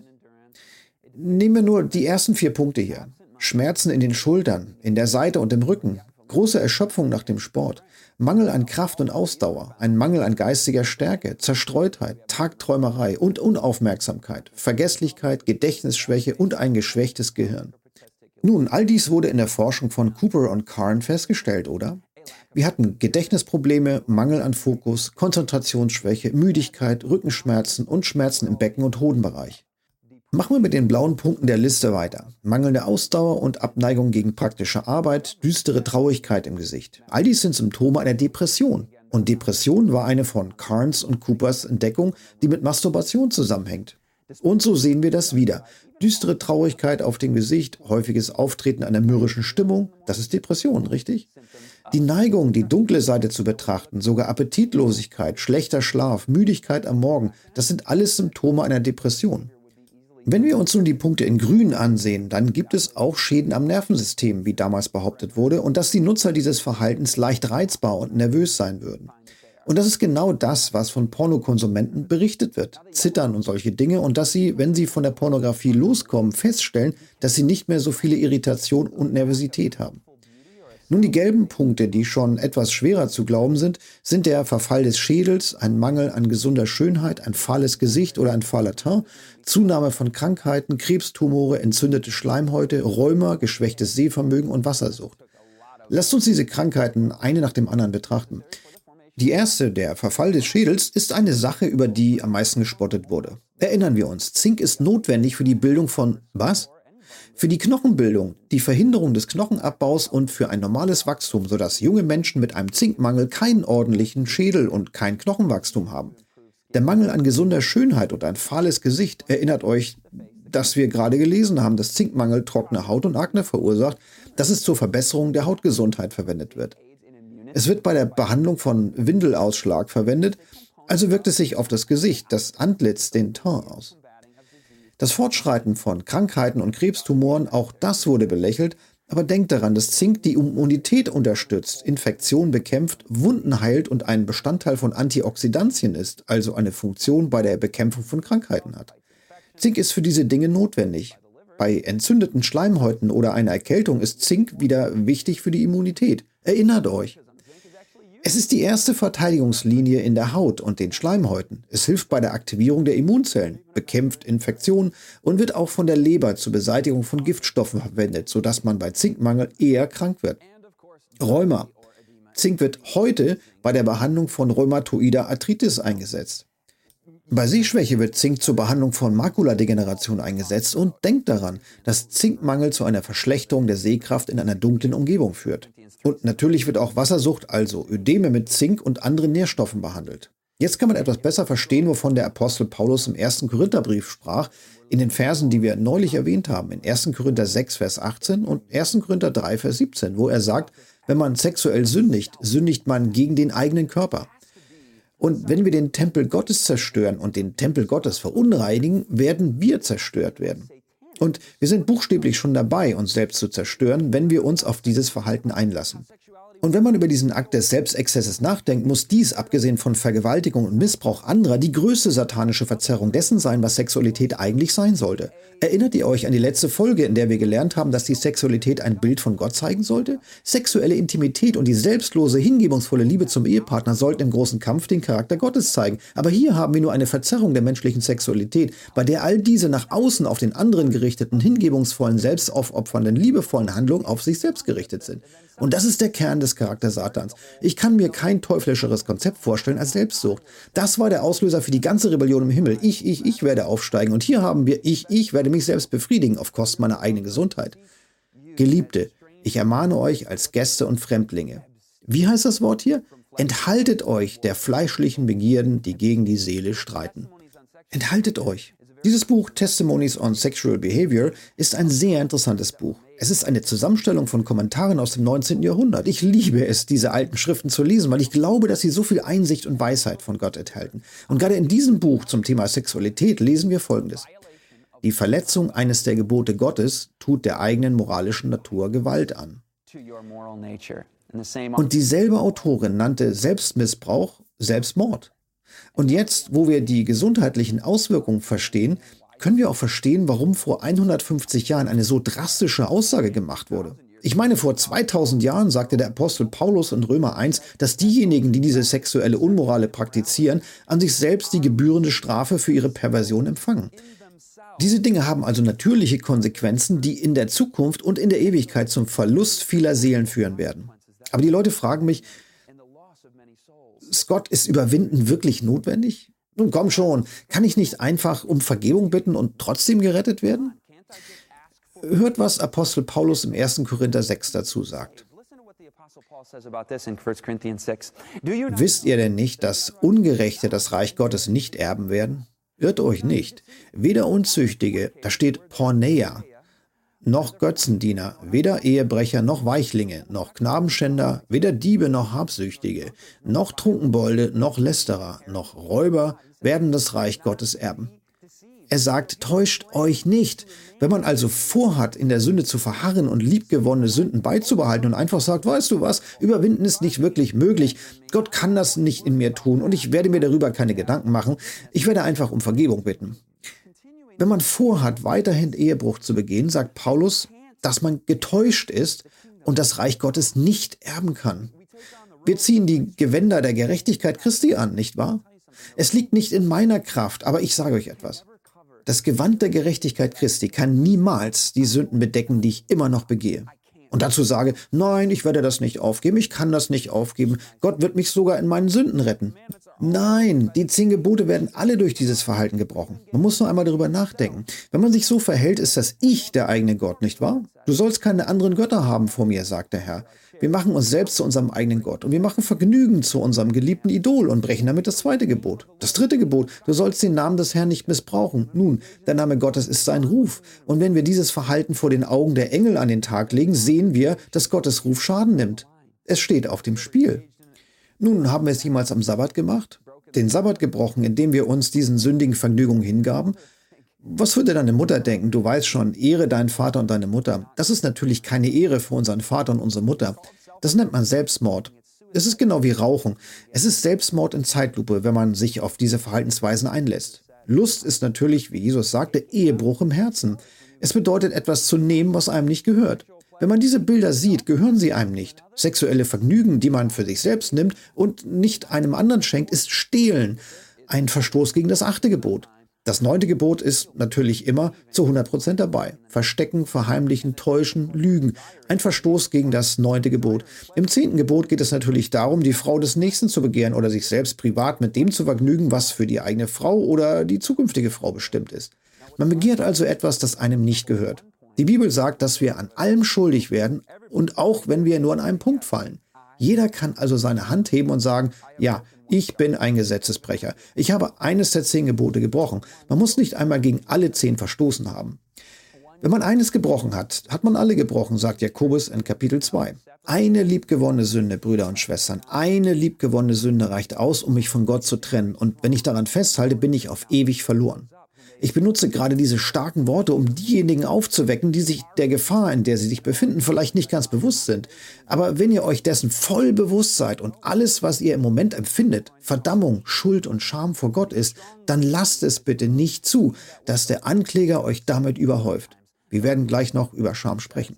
Nehmen wir nur die ersten 4 Punkte hier. Schmerzen in den Schultern, in der Seite und im Rücken, große Erschöpfung nach dem Sport, Mangel an Kraft und Ausdauer, ein Mangel an geistiger Stärke, Zerstreutheit, Tagträumerei und Unaufmerksamkeit, Vergesslichkeit, Gedächtnisschwäche und ein geschwächtes Gehirn. Nun, all dies wurde in der Forschung von Cooper und Carn festgestellt, oder? Wir hatten Gedächtnisprobleme, Mangel an Fokus, Konzentrationsschwäche, Müdigkeit, Rückenschmerzen und Schmerzen im Becken- und Hodenbereich. Machen wir mit den blauen Punkten der Liste weiter. Mangelnde Ausdauer und Abneigung gegen praktische Arbeit, düstere Traurigkeit im Gesicht. All dies sind Symptome einer Depression. Und Depression war eine von Carns und Coopers Entdeckung, die mit Masturbation zusammenhängt. Und so sehen wir das wieder. Düstere Traurigkeit auf dem Gesicht, häufiges Auftreten einer mürrischen Stimmung, das ist Depression, richtig? Die Neigung, die dunkle Seite zu betrachten, sogar Appetitlosigkeit, schlechter Schlaf, Müdigkeit am Morgen, das sind alles Symptome einer Depression. Wenn wir uns nun die Punkte in Grün ansehen, dann gibt es auch Schäden am Nervensystem, wie damals behauptet wurde, und dass die Nutzer dieses Verhaltens leicht reizbar und nervös sein würden. Und das ist genau das, was von Pornokonsumenten berichtet wird. Zittern und solche Dinge, und dass sie, wenn sie von der Pornografie loskommen, feststellen, dass sie nicht mehr so viele Irritation und Nervosität haben. Nun, die gelben Punkte, die schon etwas schwerer zu glauben sind, sind der Verfall des Schädels, ein Mangel an gesunder Schönheit, ein fahles Gesicht oder ein fahler Teint, Zunahme von Krankheiten, Krebstumore, entzündete Schleimhäute, Rheuma, geschwächtes Sehvermögen und Wassersucht. Lasst uns diese Krankheiten eine nach dem anderen betrachten. Die erste, der Verfall des Schädels, ist eine Sache, über die am meisten gespottet wurde. Erinnern wir uns, Zink ist notwendig für die Bildung von was? Für die Knochenbildung, die Verhinderung des Knochenabbaus und für ein normales Wachstum, sodass junge Menschen mit einem Zinkmangel keinen ordentlichen Schädel und kein Knochenwachstum haben. Der Mangel an gesunder Schönheit und ein fahles Gesicht, erinnert euch, dass wir gerade gelesen haben, dass Zinkmangel trockene Haut und Akne verursacht, dass es zur Verbesserung der Hautgesundheit verwendet wird. Es wird bei der Behandlung von Windelausschlag verwendet, also wirkt es sich auf das Gesicht, das Antlitz, den Teint aus. Das Fortschreiten von Krankheiten und Krebstumoren, auch das wurde belächelt, aber denkt daran, dass Zink die Immunität unterstützt, Infektionen bekämpft, Wunden heilt und ein Bestandteil von Antioxidantien ist, also eine Funktion bei der Bekämpfung von Krankheiten hat. Zink ist für diese Dinge notwendig. Bei entzündeten Schleimhäuten oder einer Erkältung ist Zink wieder wichtig für die Immunität. Erinnert euch! Es ist die erste Verteidigungslinie in der Haut und den Schleimhäuten. Es hilft bei der Aktivierung der Immunzellen, bekämpft Infektionen und wird auch von der Leber zur Beseitigung von Giftstoffen verwendet, sodass man bei Zinkmangel eher krank wird. Rheuma. Zink wird heute bei der Behandlung von rheumatoider Arthritis eingesetzt. Bei Sehschwäche wird Zink zur Behandlung von Makuladegeneration eingesetzt und denkt daran, dass Zinkmangel zu einer Verschlechterung der Sehkraft in einer dunklen Umgebung führt. Und natürlich wird auch Wassersucht, also Ödeme mit Zink und anderen Nährstoffen behandelt. Jetzt kann man etwas besser verstehen, wovon der Apostel Paulus im 1. Korintherbrief sprach, in den Versen, die wir neulich erwähnt haben, in 1. Korinther 6, Vers 18 und 1. Korinther 3, Vers 17, wo er sagt, wenn man sexuell sündigt, sündigt man gegen den eigenen Körper. Und wenn wir den Tempel Gottes zerstören und den Tempel Gottes verunreinigen, werden wir zerstört werden. Und wir sind buchstäblich schon dabei, uns selbst zu zerstören, wenn wir uns auf dieses Verhalten einlassen. Und wenn man über diesen Akt des Selbstexzesses nachdenkt, muss dies, abgesehen von Vergewaltigung und Missbrauch anderer, die größte satanische Verzerrung dessen sein, was Sexualität eigentlich sein sollte. Erinnert ihr euch an die letzte Folge, in der wir gelernt haben, dass die Sexualität ein Bild von Gott zeigen sollte? Sexuelle Intimität und die selbstlose, hingebungsvolle Liebe zum Ehepartner sollten im großen Kampf den Charakter Gottes zeigen. Aber hier haben wir nur eine Verzerrung der menschlichen Sexualität, bei der all diese nach außen auf den anderen gerichteten, hingebungsvollen, selbstaufopfernden, liebevollen Handlungen auf sich selbst gerichtet sind. Und das ist der Kern des Charakters Satans. Ich kann mir kein teuflischeres Konzept vorstellen als Selbstsucht. Das war der Auslöser für die ganze Rebellion im Himmel. Ich werde aufsteigen. Und hier haben wir ich werde mich selbst befriedigen auf Kosten meiner eigenen Gesundheit. Geliebte, ich ermahne euch als Gäste und Fremdlinge. Wie heißt das Wort hier? Enthaltet euch der fleischlichen Begierden, die gegen die Seele streiten. Enthaltet euch. Dieses Buch Testimonies on Sexual Behavior ist ein sehr interessantes Buch. Es ist eine Zusammenstellung von Kommentaren aus dem 19. Jahrhundert. Ich liebe es, diese alten Schriften zu lesen, weil ich glaube, dass sie so viel Einsicht und Weisheit von Gott enthalten. Und gerade in diesem Buch zum Thema Sexualität lesen wir Folgendes. Die Verletzung eines der Gebote Gottes tut der eigenen moralischen Natur Gewalt an. Und dieselbe Autorin nannte Selbstmissbrauch Selbstmord. Und jetzt, wo wir die gesundheitlichen Auswirkungen verstehen, können wir auch verstehen, warum vor 150 Jahren eine so drastische Aussage gemacht wurde. Ich meine, vor 2000 Jahren sagte der Apostel Paulus in Römer 1, dass diejenigen, die diese sexuelle Unmorale praktizieren, an sich selbst die gebührende Strafe für ihre Perversion empfangen. Diese Dinge haben also natürliche Konsequenzen, die in der Zukunft und in der Ewigkeit zum Verlust vieler Seelen führen werden. Aber die Leute fragen mich, Scott, ist Überwinden wirklich notwendig? Nun komm schon, kann ich nicht einfach um Vergebung bitten und trotzdem gerettet werden? Hört, was Apostel Paulus im 1. Korinther 6 dazu sagt. Wisst ihr denn nicht, dass Ungerechte das Reich Gottes nicht erben werden? Irrt euch nicht. Weder Unzüchtige, da steht Porneia, noch Götzendiener, weder Ehebrecher noch Weichlinge, noch Knabenschänder, weder Diebe noch Habsüchtige, noch Trunkenbolde, noch Lästerer, noch Räuber werden das Reich Gottes erben. Er sagt, täuscht euch nicht. Wenn man also vorhat, in der Sünde zu verharren und liebgewonnene Sünden beizubehalten und einfach sagt, weißt du was, überwinden ist nicht wirklich möglich, Gott kann das nicht in mir tun und ich werde mir darüber keine Gedanken machen, ich werde einfach um Vergebung bitten. Wenn man vorhat, weiterhin Ehebruch zu begehen, sagt Paulus, dass man getäuscht ist und das Reich Gottes nicht erben kann. Wir ziehen die Gewänder der Gerechtigkeit Christi an, nicht wahr? Es liegt nicht in meiner Kraft, aber ich sage euch etwas. Das Gewand der Gerechtigkeit Christi kann niemals die Sünden bedecken, die ich immer noch begehe. Und dazu sage, nein, ich werde das nicht aufgeben, ich kann das nicht aufgeben, Gott wird mich sogar in meinen Sünden retten. Nein, die 10 Gebote werden alle durch dieses Verhalten gebrochen. Man muss nur einmal darüber nachdenken. Wenn man sich so verhält, ist das Ich der eigene Gott, nicht wahr? Du sollst keine anderen Götter haben vor mir, sagt der Herr. Wir machen uns selbst zu unserem eigenen Gott und wir machen Vergnügen zu unserem geliebten Idol und brechen damit das 2. Gebot. Das 3. Gebot, du sollst den Namen des Herrn nicht missbrauchen. Nun, der Name Gottes ist sein Ruf. Und wenn wir dieses Verhalten vor den Augen der Engel an den Tag legen, sehen wir, dass Gottes Ruf Schaden nimmt. Es steht auf dem Spiel. Nun, haben wir es jemals am Sabbat gemacht? Den Sabbat gebrochen, indem wir uns diesen sündigen Vergnügungen hingaben? Was würde deine Mutter denken? Du weißt schon, ehre deinen Vater und deine Mutter. Das ist natürlich keine Ehre für unseren Vater und unsere Mutter. Das nennt man Selbstmord. Es ist genau wie Rauchen. Es ist Selbstmord in Zeitlupe, wenn man sich auf diese Verhaltensweisen einlässt. Lust ist natürlich, wie Jesus sagte, Ehebruch im Herzen. Es bedeutet, etwas zu nehmen, was einem nicht gehört. Wenn man diese Bilder sieht, gehören sie einem nicht. Sexuelle Vergnügen, die man für sich selbst nimmt und nicht einem anderen schenkt, ist Stehlen. Ein Verstoß gegen das 8. Gebot. Das 9. Gebot ist natürlich immer zu 100% dabei. Verstecken, verheimlichen, täuschen, lügen. Ein Verstoß gegen das 9. Gebot. Im 10. Gebot geht es natürlich darum, die Frau des Nächsten zu begehren oder sich selbst privat mit dem zu vergnügen, was für die eigene Frau oder die zukünftige Frau bestimmt ist. Man begehrt also etwas, das einem nicht gehört. Die Bibel sagt, dass wir an allem schuldig werden und auch wenn wir nur an einem Punkt fallen. Jeder kann also seine Hand heben und sagen, ja, ich bin ein Gesetzesbrecher. Ich habe eines der 10 Gebote gebrochen. Man muss nicht einmal gegen alle 10 verstoßen haben. Wenn man eines gebrochen hat, hat man alle gebrochen, sagt Jakobus in Kapitel 2. Eine liebgewonnene Sünde, Brüder und Schwestern, eine liebgewonnene Sünde reicht aus, um mich von Gott zu trennen. Und wenn ich daran festhalte, bin ich auf ewig verloren. Ich benutze gerade diese starken Worte, um diejenigen aufzuwecken, die sich der Gefahr, in der sie sich befinden, vielleicht nicht ganz bewusst sind. Aber wenn ihr euch dessen voll bewusst seid und alles, was ihr im Moment empfindet, Verdammung, Schuld und Scham vor Gott ist, dann lasst es bitte nicht zu, dass der Ankläger euch damit überhäuft. Wir werden gleich noch über Scham sprechen.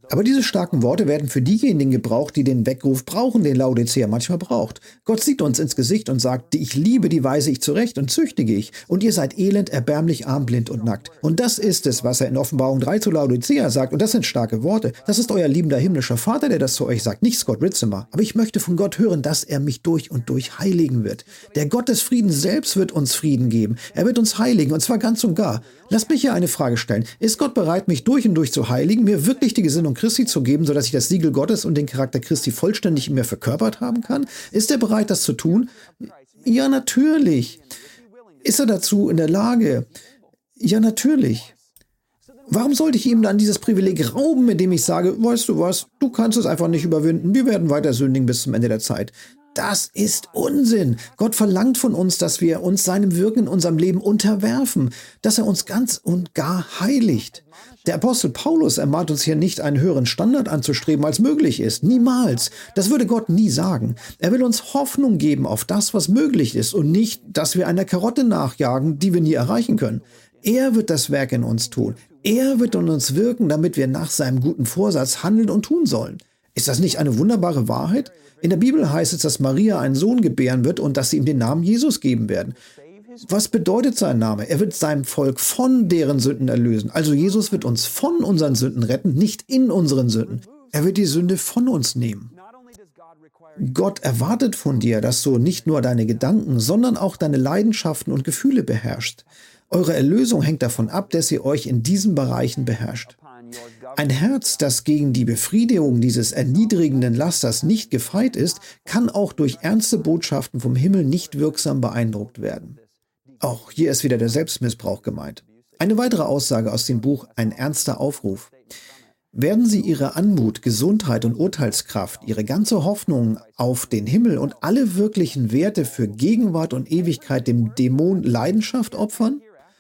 Aber diese starken Worte werden für diejenigen gebraucht, die den Weckruf brauchen, den Laodicea manchmal braucht. Gott sieht uns ins Gesicht und sagt, die ich liebe, die weise ich zurecht und züchtige ich. Und ihr seid elend, erbärmlich, arm, blind und nackt. Und das ist es, was er in Offenbarung 3 zu Laodicea sagt. Und das sind starke Worte. Das ist euer liebender himmlischer Vater, der das zu euch sagt, nicht Scott Ritzemer. Aber ich möchte von Gott hören, dass er mich durch und durch heiligen wird. Der Gott des Friedens selbst wird uns Frieden geben. Er wird uns heiligen, und zwar ganz und gar. Lasst mich hier eine Frage stellen. Ist Gott bereit, mich durch und durch zu heiligen, mir wirklich die Gesinnung Christi zu geben, sodass ich das Siegel Gottes und den Charakter Christi vollständig in mir verkörpert haben kann? Ist er bereit, das zu tun? Ja, natürlich. Ist er dazu in der Lage? Ja, natürlich. Warum sollte ich ihm dann dieses Privileg rauben, indem ich sage, weißt du was, du kannst es einfach nicht überwinden, wir werden weiter sündigen bis zum Ende der Zeit? Das ist Unsinn. Gott verlangt von uns, dass wir uns seinem Wirken in unserem Leben unterwerfen, dass er uns ganz und gar heiligt. Der Apostel Paulus ermahnt uns hier nicht, einen höheren Standard anzustreben, als möglich ist. Niemals. Das würde Gott nie sagen. Er will uns Hoffnung geben auf das, was möglich ist und nicht, dass wir einer Karotte nachjagen, die wir nie erreichen können. Er wird das Werk in uns tun. Er wird in uns wirken, damit wir nach seinem guten Vorsatz handeln und tun sollen. Ist das nicht eine wunderbare Wahrheit? In der Bibel heißt es, dass Maria einen Sohn gebären wird und dass sie ihm den Namen Jesus geben werden. Was bedeutet sein Name? Er wird sein Volk von deren Sünden erlösen. Also Jesus wird uns von unseren Sünden retten, nicht in unseren Sünden. Er wird die Sünde von uns nehmen. Gott erwartet von dir, dass du nicht nur deine Gedanken, sondern auch deine Leidenschaften und Gefühle beherrschst. Eure Erlösung hängt davon ab, dass ihr euch in diesen Bereichen beherrscht. Ein Herz, das gegen die Befriedigung dieses erniedrigenden Lasters nicht gefeit ist, kann auch durch ernste Botschaften vom Himmel nicht wirksam beeindruckt werden. Auch hier ist wieder der Selbstmissbrauch gemeint. Eine weitere Aussage aus dem Buch Ein ernster Aufruf. Werden Sie Ihre Anmut, Gesundheit und Urteilskraft, Ihre ganze Hoffnung auf den Himmel und alle wirklichen Werte für Gegenwart und Ewigkeit dem Dämon Leidenschaft opfern?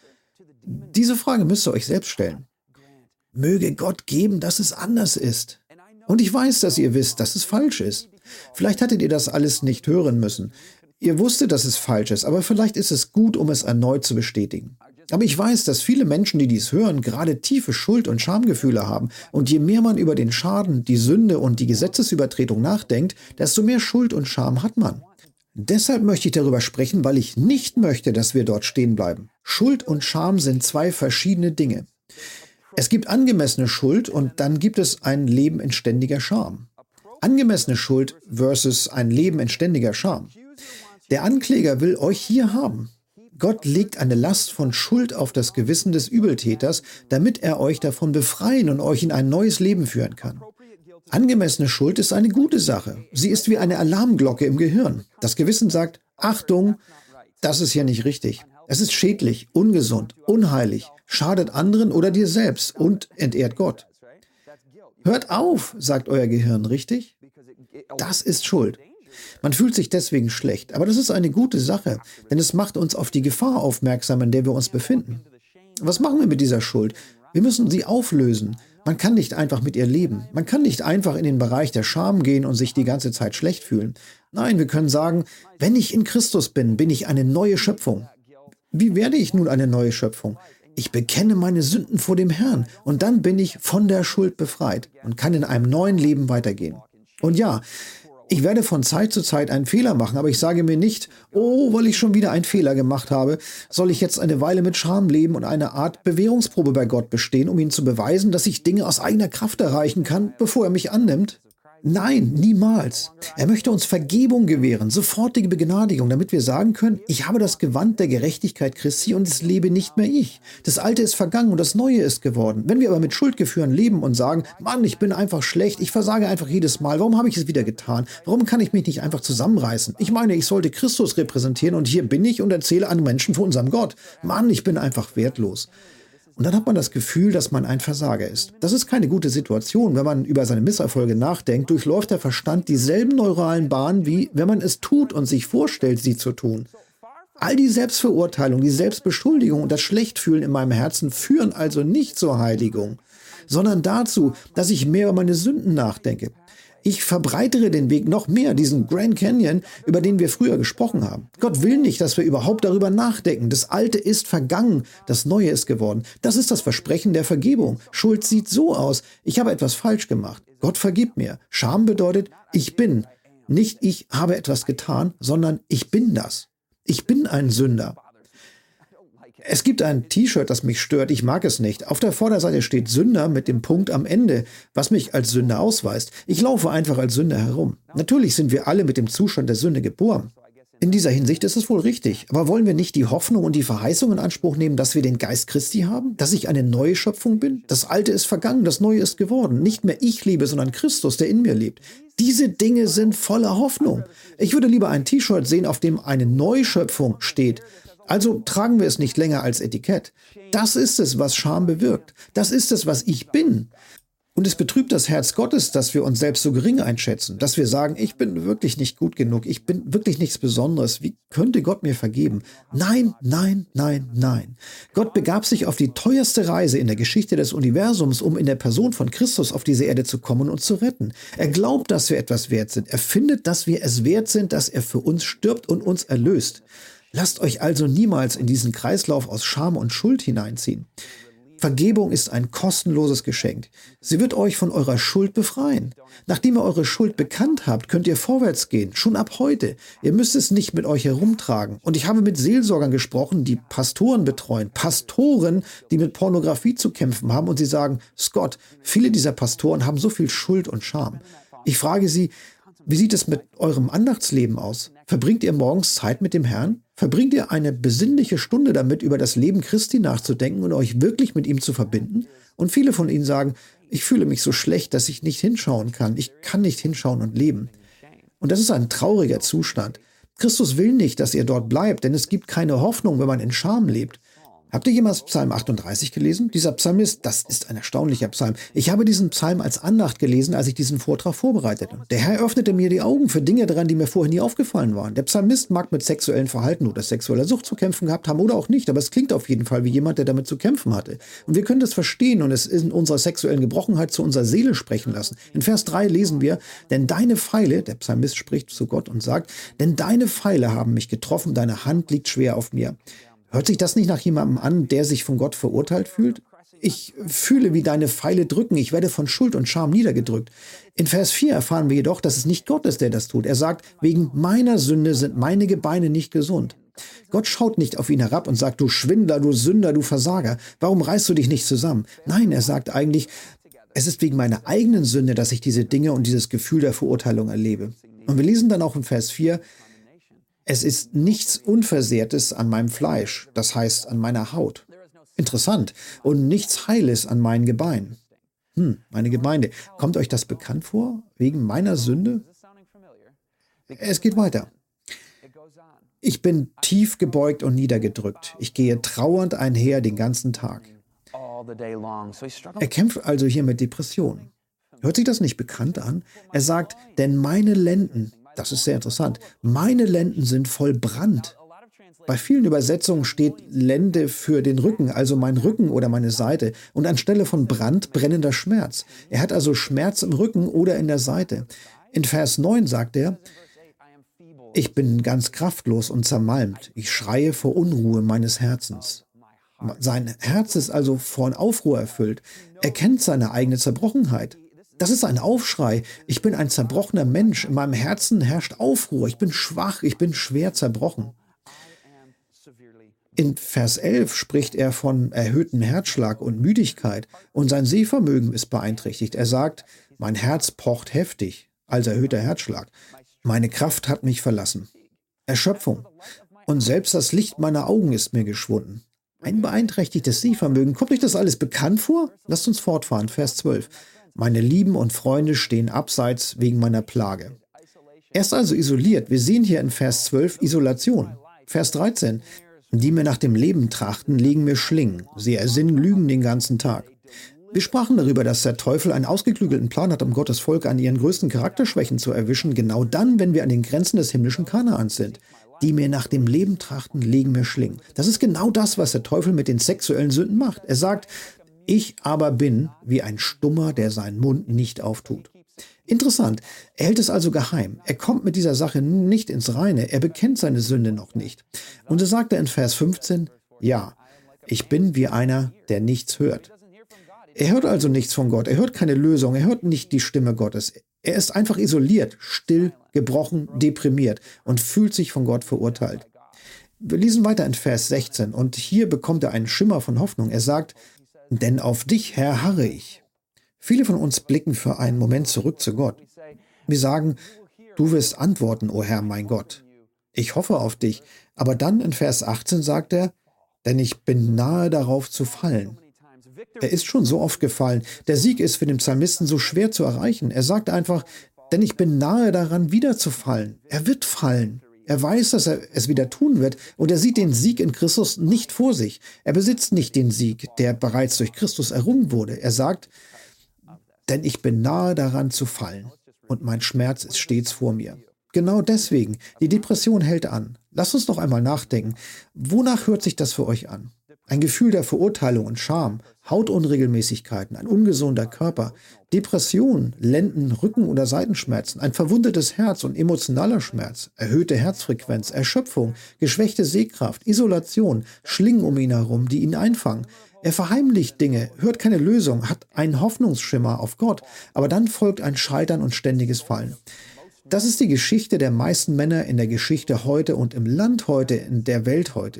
Diese Frage müsst ihr euch selbst stellen. Möge Gott geben, dass es anders ist. Und ich weiß, dass ihr wisst, dass es falsch ist. Vielleicht hattet ihr das alles nicht hören müssen. Ihr wusstet, dass es falsch ist, aber vielleicht ist es gut, um es erneut zu bestätigen. Aber ich weiß, dass viele Menschen, die dies hören, gerade tiefe Schuld- und Schamgefühle haben. Und je mehr man über den Schaden, die Sünde und die Gesetzesübertretung nachdenkt, desto mehr Schuld und Scham hat man. Deshalb möchte ich darüber sprechen, weil ich nicht möchte, dass wir dort stehen bleiben. Schuld und Scham sind zwei verschiedene Dinge. Es gibt angemessene Schuld und dann gibt es ein Leben in ständiger Scham. Angemessene Schuld versus ein Leben in ständiger Scham. Der Ankläger will euch hier haben. Gott legt eine Last von Schuld auf das Gewissen des Übeltäters, damit er euch davon befreien und euch in ein neues Leben führen kann. Angemessene Schuld ist eine gute Sache. Sie ist wie eine Alarmglocke im Gehirn. Das Gewissen sagt, Achtung, das ist hier nicht richtig. Es ist schädlich, ungesund, unheilig, schadet anderen oder dir selbst und entehrt Gott. Hört auf, sagt euer Gehirn, richtig? Das ist Schuld. Man fühlt sich deswegen schlecht, aber das ist eine gute Sache, denn es macht uns auf die Gefahr aufmerksam, in der wir uns befinden. Was machen wir mit dieser Schuld? Wir müssen sie auflösen. Man kann nicht einfach mit ihr leben. Man kann nicht einfach in den Bereich der Scham gehen und sich die ganze Zeit schlecht fühlen. Nein, wir können sagen, wenn ich in Christus bin, bin ich eine neue Schöpfung. Wie werde ich nun eine neue Schöpfung? Ich bekenne meine Sünden vor dem Herrn und dann bin ich von der Schuld befreit und kann in einem neuen Leben weitergehen. Und ja, ich werde von Zeit zu Zeit einen Fehler machen, aber ich sage mir nicht, oh, weil ich schon wieder einen Fehler gemacht habe, soll ich jetzt eine Weile mit Scham leben und eine Art Bewährungsprobe bei Gott bestehen, um ihm zu beweisen, dass ich Dinge aus eigener Kraft erreichen kann, bevor er mich annimmt? Nein, niemals. Er möchte uns Vergebung gewähren, sofortige Begnadigung, damit wir sagen können, ich habe das Gewand der Gerechtigkeit Christi und es lebe nicht mehr ich. Das Alte ist vergangen und das Neue ist geworden. Wenn wir aber mit Schuldgefühlen leben und sagen, Mann, ich bin einfach schlecht, ich versage einfach jedes Mal, warum habe ich es wieder getan? Warum kann ich mich nicht einfach zusammenreißen? Ich meine, ich sollte Christus repräsentieren und hier bin ich und erzähle an Menschen von unserem Gott. Mann, ich bin einfach wertlos. Und dann hat man das Gefühl, dass man ein Versager ist. Das ist keine gute Situation. Wenn man über seine Misserfolge nachdenkt, durchläuft der Verstand dieselben neuralen Bahnen, wie wenn man es tut und sich vorstellt, sie zu tun. All die Selbstverurteilung, die Selbstbeschuldigung und das Schlechtfühlen in meinem Herzen führen also nicht zur Heiligung, sondern dazu, dass ich mehr über meine Sünden nachdenke. Ich verbreitere den Weg noch mehr, diesen Grand Canyon, über den wir früher gesprochen haben. Gott will nicht, dass wir überhaupt darüber nachdenken. Das Alte ist vergangen, das Neue ist geworden. Das ist das Versprechen der Vergebung. Schuld sieht so aus: Ich habe etwas falsch gemacht. Gott vergibt mir. Scham bedeutet, ich bin. Nicht ich habe etwas getan, sondern ich bin das. Ich bin ein Sünder. Es gibt ein T-Shirt, das mich stört. Ich mag es nicht. Auf der Vorderseite steht Sünder mit dem Punkt am Ende, was mich als Sünder ausweist. Ich laufe einfach als Sünder herum. Natürlich sind wir alle mit dem Zustand der Sünde geboren. In dieser Hinsicht ist es wohl richtig. Aber wollen wir nicht die Hoffnung und die Verheißung in Anspruch nehmen, dass wir den Geist Christi haben? Dass ich eine neue Schöpfung bin? Das Alte ist vergangen, das Neue ist geworden. Nicht mehr ich lebe, sondern Christus, der in mir lebt. Diese Dinge sind voller Hoffnung. Ich würde lieber ein T-Shirt sehen, auf dem eine Neuschöpfung steht. Also tragen wir es nicht länger als Etikett. Das ist es, was Scham bewirkt. Das ist es, was ich bin. Und es betrübt das Herz Gottes, dass wir uns selbst so gering einschätzen, dass wir sagen, ich bin wirklich nicht gut genug, ich bin wirklich nichts Besonderes, wie könnte Gott mir vergeben? Nein, nein, nein, nein. Gott begab sich auf die teuerste Reise in der Geschichte des Universums, um in der Person von Christus auf diese Erde zu kommen und zu retten. Er glaubt, dass wir etwas wert sind. Er findet, dass wir es wert sind, dass er für uns stirbt und uns erlöst. Lasst euch also niemals in diesen Kreislauf aus Scham und Schuld hineinziehen. Vergebung ist ein kostenloses Geschenk. Sie wird euch von eurer Schuld befreien. Nachdem ihr eure Schuld bekannt habt, könnt ihr vorwärts gehen, schon ab heute. Ihr müsst es nicht mit euch herumtragen. Und ich habe mit Seelsorgern gesprochen, die Pastoren betreuen. Pastoren, die mit Pornografie zu kämpfen haben. Und sie sagen, Scott, viele dieser Pastoren haben so viel Schuld und Scham. Ich frage sie, wie sieht es mit eurem Andachtsleben aus? Verbringt ihr morgens Zeit mit dem Herrn? Verbringt ihr eine besinnliche Stunde damit, über das Leben Christi nachzudenken und euch wirklich mit ihm zu verbinden? Und viele von ihnen sagen, ich fühle mich so schlecht, dass ich nicht hinschauen kann. Ich kann nicht hinschauen und leben. Und das ist ein trauriger Zustand. Christus will nicht, dass ihr dort bleibt, denn es gibt keine Hoffnung, wenn man in Scham lebt. Habt ihr jemals Psalm 38 gelesen? Dieser Psalmist, das ist ein erstaunlicher Psalm. Ich habe diesen Psalm als Andacht gelesen, als ich diesen Vortrag vorbereitete. Der Herr öffnete mir die Augen für Dinge daran, die mir vorher nie aufgefallen waren. Der Psalmist mag mit sexuellen Verhalten oder sexueller Sucht zu kämpfen gehabt haben oder auch nicht, aber es klingt auf jeden Fall wie jemand, der damit zu kämpfen hatte. Und wir können das verstehen und es in unserer sexuellen Gebrochenheit zu unserer Seele sprechen lassen. In Vers 3 lesen wir, denn deine Pfeile, der Psalmist spricht zu Gott und sagt, denn deine Pfeile haben mich getroffen, deine Hand liegt schwer auf mir. Hört sich das nicht nach jemandem an, der sich von Gott verurteilt fühlt? Ich fühle, wie deine Pfeile drücken. Ich werde von Schuld und Scham niedergedrückt. In Vers 4 erfahren wir jedoch, dass es nicht Gott ist, der das tut. Er sagt, wegen meiner Sünde sind meine Gebeine nicht gesund. Gott schaut nicht auf ihn herab und sagt, du Schwindler, du Sünder, du Versager. Warum reißt du dich nicht zusammen? Nein, er sagt eigentlich, es ist wegen meiner eigenen Sünde, dass ich diese Dinge und dieses Gefühl der Verurteilung erlebe. Und wir lesen dann auch in Vers 4, es ist nichts Unversehrtes an meinem Fleisch, das heißt an meiner Haut. Interessant. Und nichts Heiles an meinen Gebeinen. Meine Gemeinde. Kommt euch das bekannt vor? Wegen meiner Sünde? Es geht weiter. Ich bin tief gebeugt und niedergedrückt. Ich gehe trauernd einher den ganzen Tag. Er kämpft also hier mit Depressionen. Hört sich das nicht bekannt an? Er sagt, denn meine Lenden, das ist sehr interessant, meine Lenden sind voll Brand. Bei vielen Übersetzungen steht Lende für den Rücken, also mein Rücken oder meine Seite. Und anstelle von Brand brennender Schmerz. Er hat also Schmerz im Rücken oder in der Seite. In Vers 9 sagt er, ich bin ganz kraftlos und zermalmt. Ich schreie vor Unruhe meines Herzens. Sein Herz ist also von Aufruhr erfüllt. Er kennt seine eigene Zerbrochenheit. Das ist ein Aufschrei. Ich bin ein zerbrochener Mensch. In meinem Herzen herrscht Aufruhr. Ich bin schwach. Ich bin schwer zerbrochen. In Vers 11 spricht er von erhöhtem Herzschlag und Müdigkeit und sein Sehvermögen ist beeinträchtigt. Er sagt, mein Herz pocht heftig, also erhöhter Herzschlag. Meine Kraft hat mich verlassen. Erschöpfung. Und selbst das Licht meiner Augen ist mir geschwunden. Ein beeinträchtigtes Sehvermögen. Kommt euch das alles bekannt vor? Lasst uns fortfahren. Vers 12. Meine Lieben und Freunde stehen abseits wegen meiner Plage. Er ist also isoliert. Wir sehen hier in Vers 12 Isolation. Vers 13. Die mir nach dem Leben trachten, legen mir Schlingen. Sie ersinnen Lügen den ganzen Tag. Wir sprachen darüber, dass der Teufel einen ausgeklügelten Plan hat, um Gottes Volk an ihren größten Charakterschwächen zu erwischen, genau dann, wenn wir an den Grenzen des himmlischen Kanaans sind. Die mir nach dem Leben trachten, legen mir Schlingen. Das ist genau das, was der Teufel mit den sexuellen Sünden macht. Er sagt, ich aber bin wie ein Stummer, der seinen Mund nicht auftut. Interessant. Er hält es also geheim. Er kommt mit dieser Sache nicht ins Reine. Er bekennt seine Sünde noch nicht. Und so sagt er in Vers 15, ja, ich bin wie einer, der nichts hört. Er hört also nichts von Gott. Er hört keine Lösung. Er hört nicht die Stimme Gottes. Er ist einfach isoliert, still, gebrochen, deprimiert und fühlt sich von Gott verurteilt. Wir lesen weiter in Vers 16 und hier bekommt er einen Schimmer von Hoffnung. Er sagt, denn auf dich, Herr, harre ich. Viele von uns blicken für einen Moment zurück zu Gott. Wir sagen, du wirst antworten, o Herr, mein Gott. Ich hoffe auf dich. Aber dann in Vers 18 sagt er, denn ich bin nahe darauf zu fallen. Er ist schon so oft gefallen. Der Sieg ist für den Psalmisten so schwer zu erreichen. Er sagt einfach, denn ich bin nahe daran, wieder zu fallen. Er wird fallen. Er weiß, dass er es wieder tun wird und er sieht den Sieg in Christus nicht vor sich. Er besitzt nicht den Sieg, der bereits durch Christus errungen wurde. Er sagt, denn ich bin nahe daran zu fallen und mein Schmerz ist stets vor mir. Genau deswegen, die Depression hält an. Lasst uns noch einmal nachdenken. Wonach hört sich das für euch an? Ein Gefühl der Verurteilung und Scham, Hautunregelmäßigkeiten, ein ungesunder Körper, Depression, Lenden-, Rücken- oder Seitenschmerzen, ein verwundetes Herz und emotionaler Schmerz, erhöhte Herzfrequenz, Erschöpfung, geschwächte Sehkraft, Isolation, Schlingen um ihn herum, die ihn einfangen. Er verheimlicht Dinge, hört keine Lösung, hat einen Hoffnungsschimmer auf Gott, aber dann folgt ein Scheitern und ständiges Fallen. Das ist die Geschichte der meisten Männer in der Geschichte heute und im Land heute, in der Welt heute.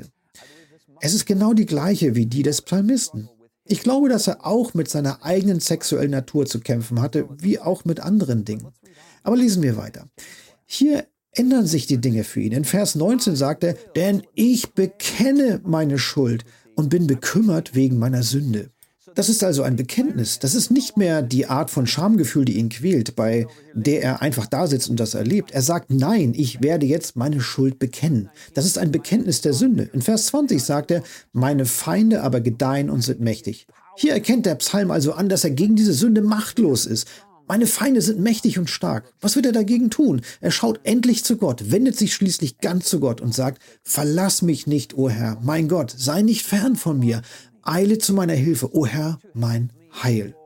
Es ist genau die gleiche wie die des Psalmisten. Ich glaube, dass er auch mit seiner eigenen sexuellen Natur zu kämpfen hatte, wie auch mit anderen Dingen. Aber lesen wir weiter. Hier ändern sich die Dinge für ihn. In Vers 19 sagt er, denn ich bekenne meine Schuld und bin bekümmert wegen meiner Sünde. Das ist also ein Bekenntnis. Das ist nicht mehr die Art von Schamgefühl, die ihn quält, bei der er einfach da sitzt und das erlebt. Er sagt, nein, ich werde jetzt meine Schuld bekennen. Das ist ein Bekenntnis der Sünde. In Vers 20 sagt er, meine Feinde aber gedeihen und sind mächtig. Hier erkennt der Psalm also an, dass er gegen diese Sünde machtlos ist. Meine Feinde sind mächtig und stark. Was wird er dagegen tun? Er schaut endlich zu Gott, wendet sich schließlich ganz zu Gott und sagt, verlass mich nicht, o Herr, mein Gott, sei nicht fern von mir. Eile zu meiner Hilfe, o Herr, mein Heil.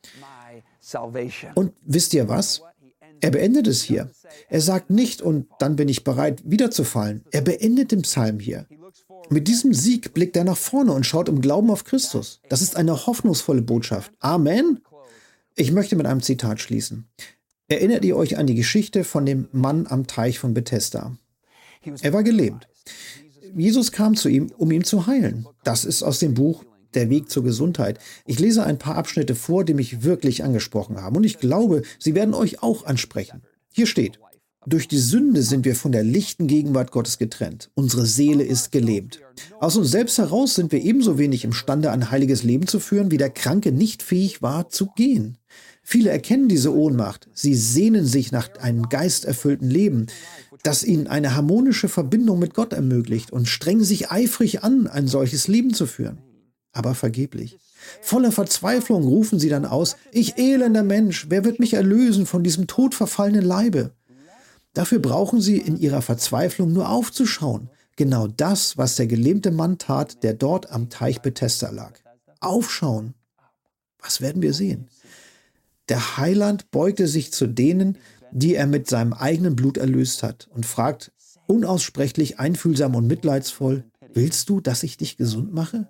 Und wisst ihr was? Er beendet es hier. Er sagt nicht, und dann bin ich bereit, wiederzufallen. Er beendet den Psalm hier. Mit diesem Sieg blickt er nach vorne und schaut im Glauben auf Christus. Das ist eine hoffnungsvolle Botschaft. Amen. Ich möchte mit einem Zitat schließen. Erinnert ihr euch an die Geschichte von dem Mann am Teich von Bethesda? Er war gelähmt. Jesus kam zu ihm, um ihn zu heilen. Das ist aus dem Buch Der Weg zur Gesundheit. Ich lese ein paar Abschnitte vor, die mich wirklich angesprochen haben. Und ich glaube, sie werden euch auch ansprechen. Hier steht, durch die Sünde sind wir von der lichten Gegenwart Gottes getrennt. Unsere Seele ist gelähmt. Aus uns selbst heraus sind wir ebenso wenig imstande, ein heiliges Leben zu führen, wie der Kranke nicht fähig war, zu gehen. Viele erkennen diese Ohnmacht. Sie sehnen sich nach einem geisterfüllten Leben, das ihnen eine harmonische Verbindung mit Gott ermöglicht und strengen sich eifrig an, ein solches Leben zu führen. Aber vergeblich. Voller Verzweiflung rufen sie dann aus, ich elender Mensch, wer wird mich erlösen von diesem todverfallenen Leibe? Dafür brauchen sie in ihrer Verzweiflung nur aufzuschauen. Genau das, was der gelähmte Mann tat, der dort am Teich Bethesda lag. Aufschauen. Was werden wir sehen? Der Heiland beugte sich zu denen, die er mit seinem eigenen Blut erlöst hat und fragt, unaussprechlich einfühlsam und mitleidsvoll, willst du, dass ich dich gesund mache?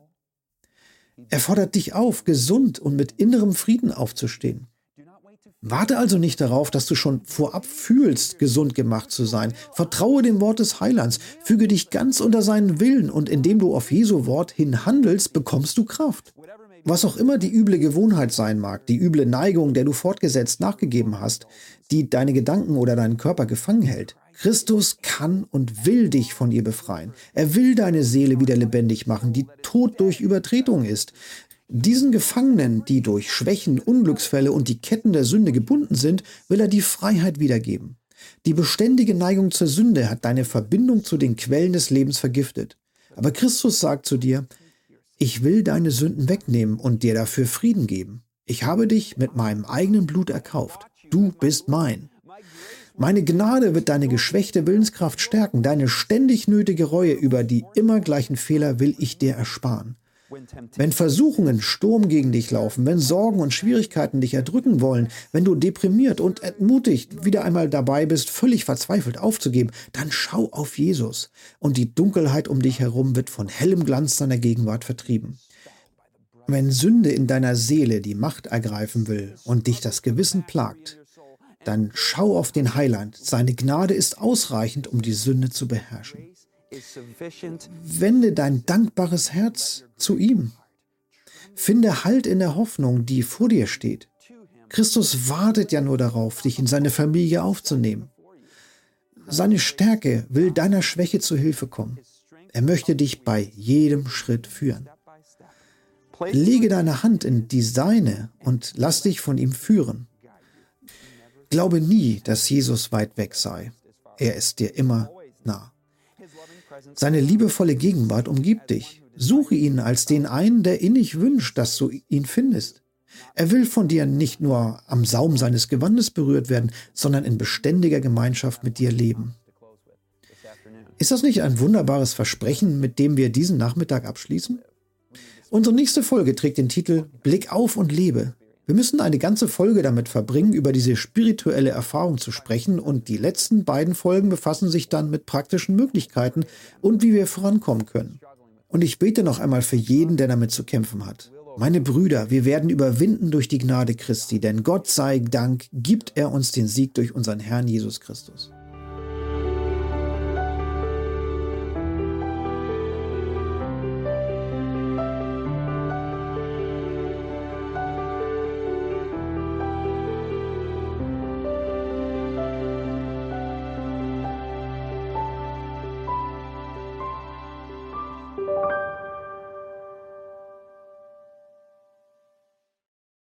Er fordert dich auf, gesund und mit innerem Frieden aufzustehen. Warte also nicht darauf, dass du schon vorab fühlst, gesund gemacht zu sein. Vertraue dem Wort des Heilands, füge dich ganz unter seinen Willen und indem du auf Jesu Wort hin handelst, bekommst du Kraft. Was auch immer die üble Gewohnheit sein mag, die üble Neigung, der du fortgesetzt nachgegeben hast, die deine Gedanken oder deinen Körper gefangen hält. Christus kann und will dich von ihr befreien. Er will deine Seele wieder lebendig machen, die tot durch Übertretung ist. Diesen Gefangenen, die durch Schwächen, Unglücksfälle und die Ketten der Sünde gebunden sind, will er die Freiheit wiedergeben. Die beständige Neigung zur Sünde hat deine Verbindung zu den Quellen des Lebens vergiftet. Aber Christus sagt zu dir, ich will deine Sünden wegnehmen und dir dafür Frieden geben. Ich habe dich mit meinem eigenen Blut erkauft. Du bist mein. Meine Gnade wird deine geschwächte Willenskraft stärken. Deine ständig nötige Reue über die immer gleichen Fehler will ich dir ersparen. Wenn Versuchungen Sturm gegen dich laufen, wenn Sorgen und Schwierigkeiten dich erdrücken wollen, wenn du deprimiert und entmutigt wieder einmal dabei bist, völlig verzweifelt aufzugeben, dann schau auf Jesus und die Dunkelheit um dich herum wird von hellem Glanz seiner Gegenwart vertrieben. Wenn Sünde in deiner Seele die Macht ergreifen will und dich das Gewissen plagt, dann schau auf den Heiland. Seine Gnade ist ausreichend, um die Sünde zu beherrschen. Wende dein dankbares Herz zu ihm. Finde Halt in der Hoffnung, die vor dir steht. Christus wartet ja nur darauf, dich in seine Familie aufzunehmen. Seine Stärke will deiner Schwäche zu Hilfe kommen. Er möchte dich bei jedem Schritt führen. Lege deine Hand in die seine und lass dich von ihm führen. Glaube nie, dass Jesus weit weg sei. Er ist dir immer nah. Seine liebevolle Gegenwart umgibt dich. Suche ihn als den einen, der innig wünscht, dass du ihn findest. Er will von dir nicht nur am Saum seines Gewandes berührt werden, sondern in beständiger Gemeinschaft mit dir leben. Ist das nicht ein wunderbares Versprechen, mit dem wir diesen Nachmittag abschließen? Unsere nächste Folge trägt den Titel Blick auf und lebe. Wir müssen eine ganze Folge damit verbringen, über diese spirituelle Erfahrung zu sprechen, und die letzten beiden Folgen befassen sich dann mit praktischen Möglichkeiten und wie wir vorankommen können. Und ich bete noch einmal für jeden, der damit zu kämpfen hat. Meine Brüder, wir werden überwinden durch die Gnade Christi, denn Gott sei Dank gibt er uns den Sieg durch unseren Herrn Jesus Christus.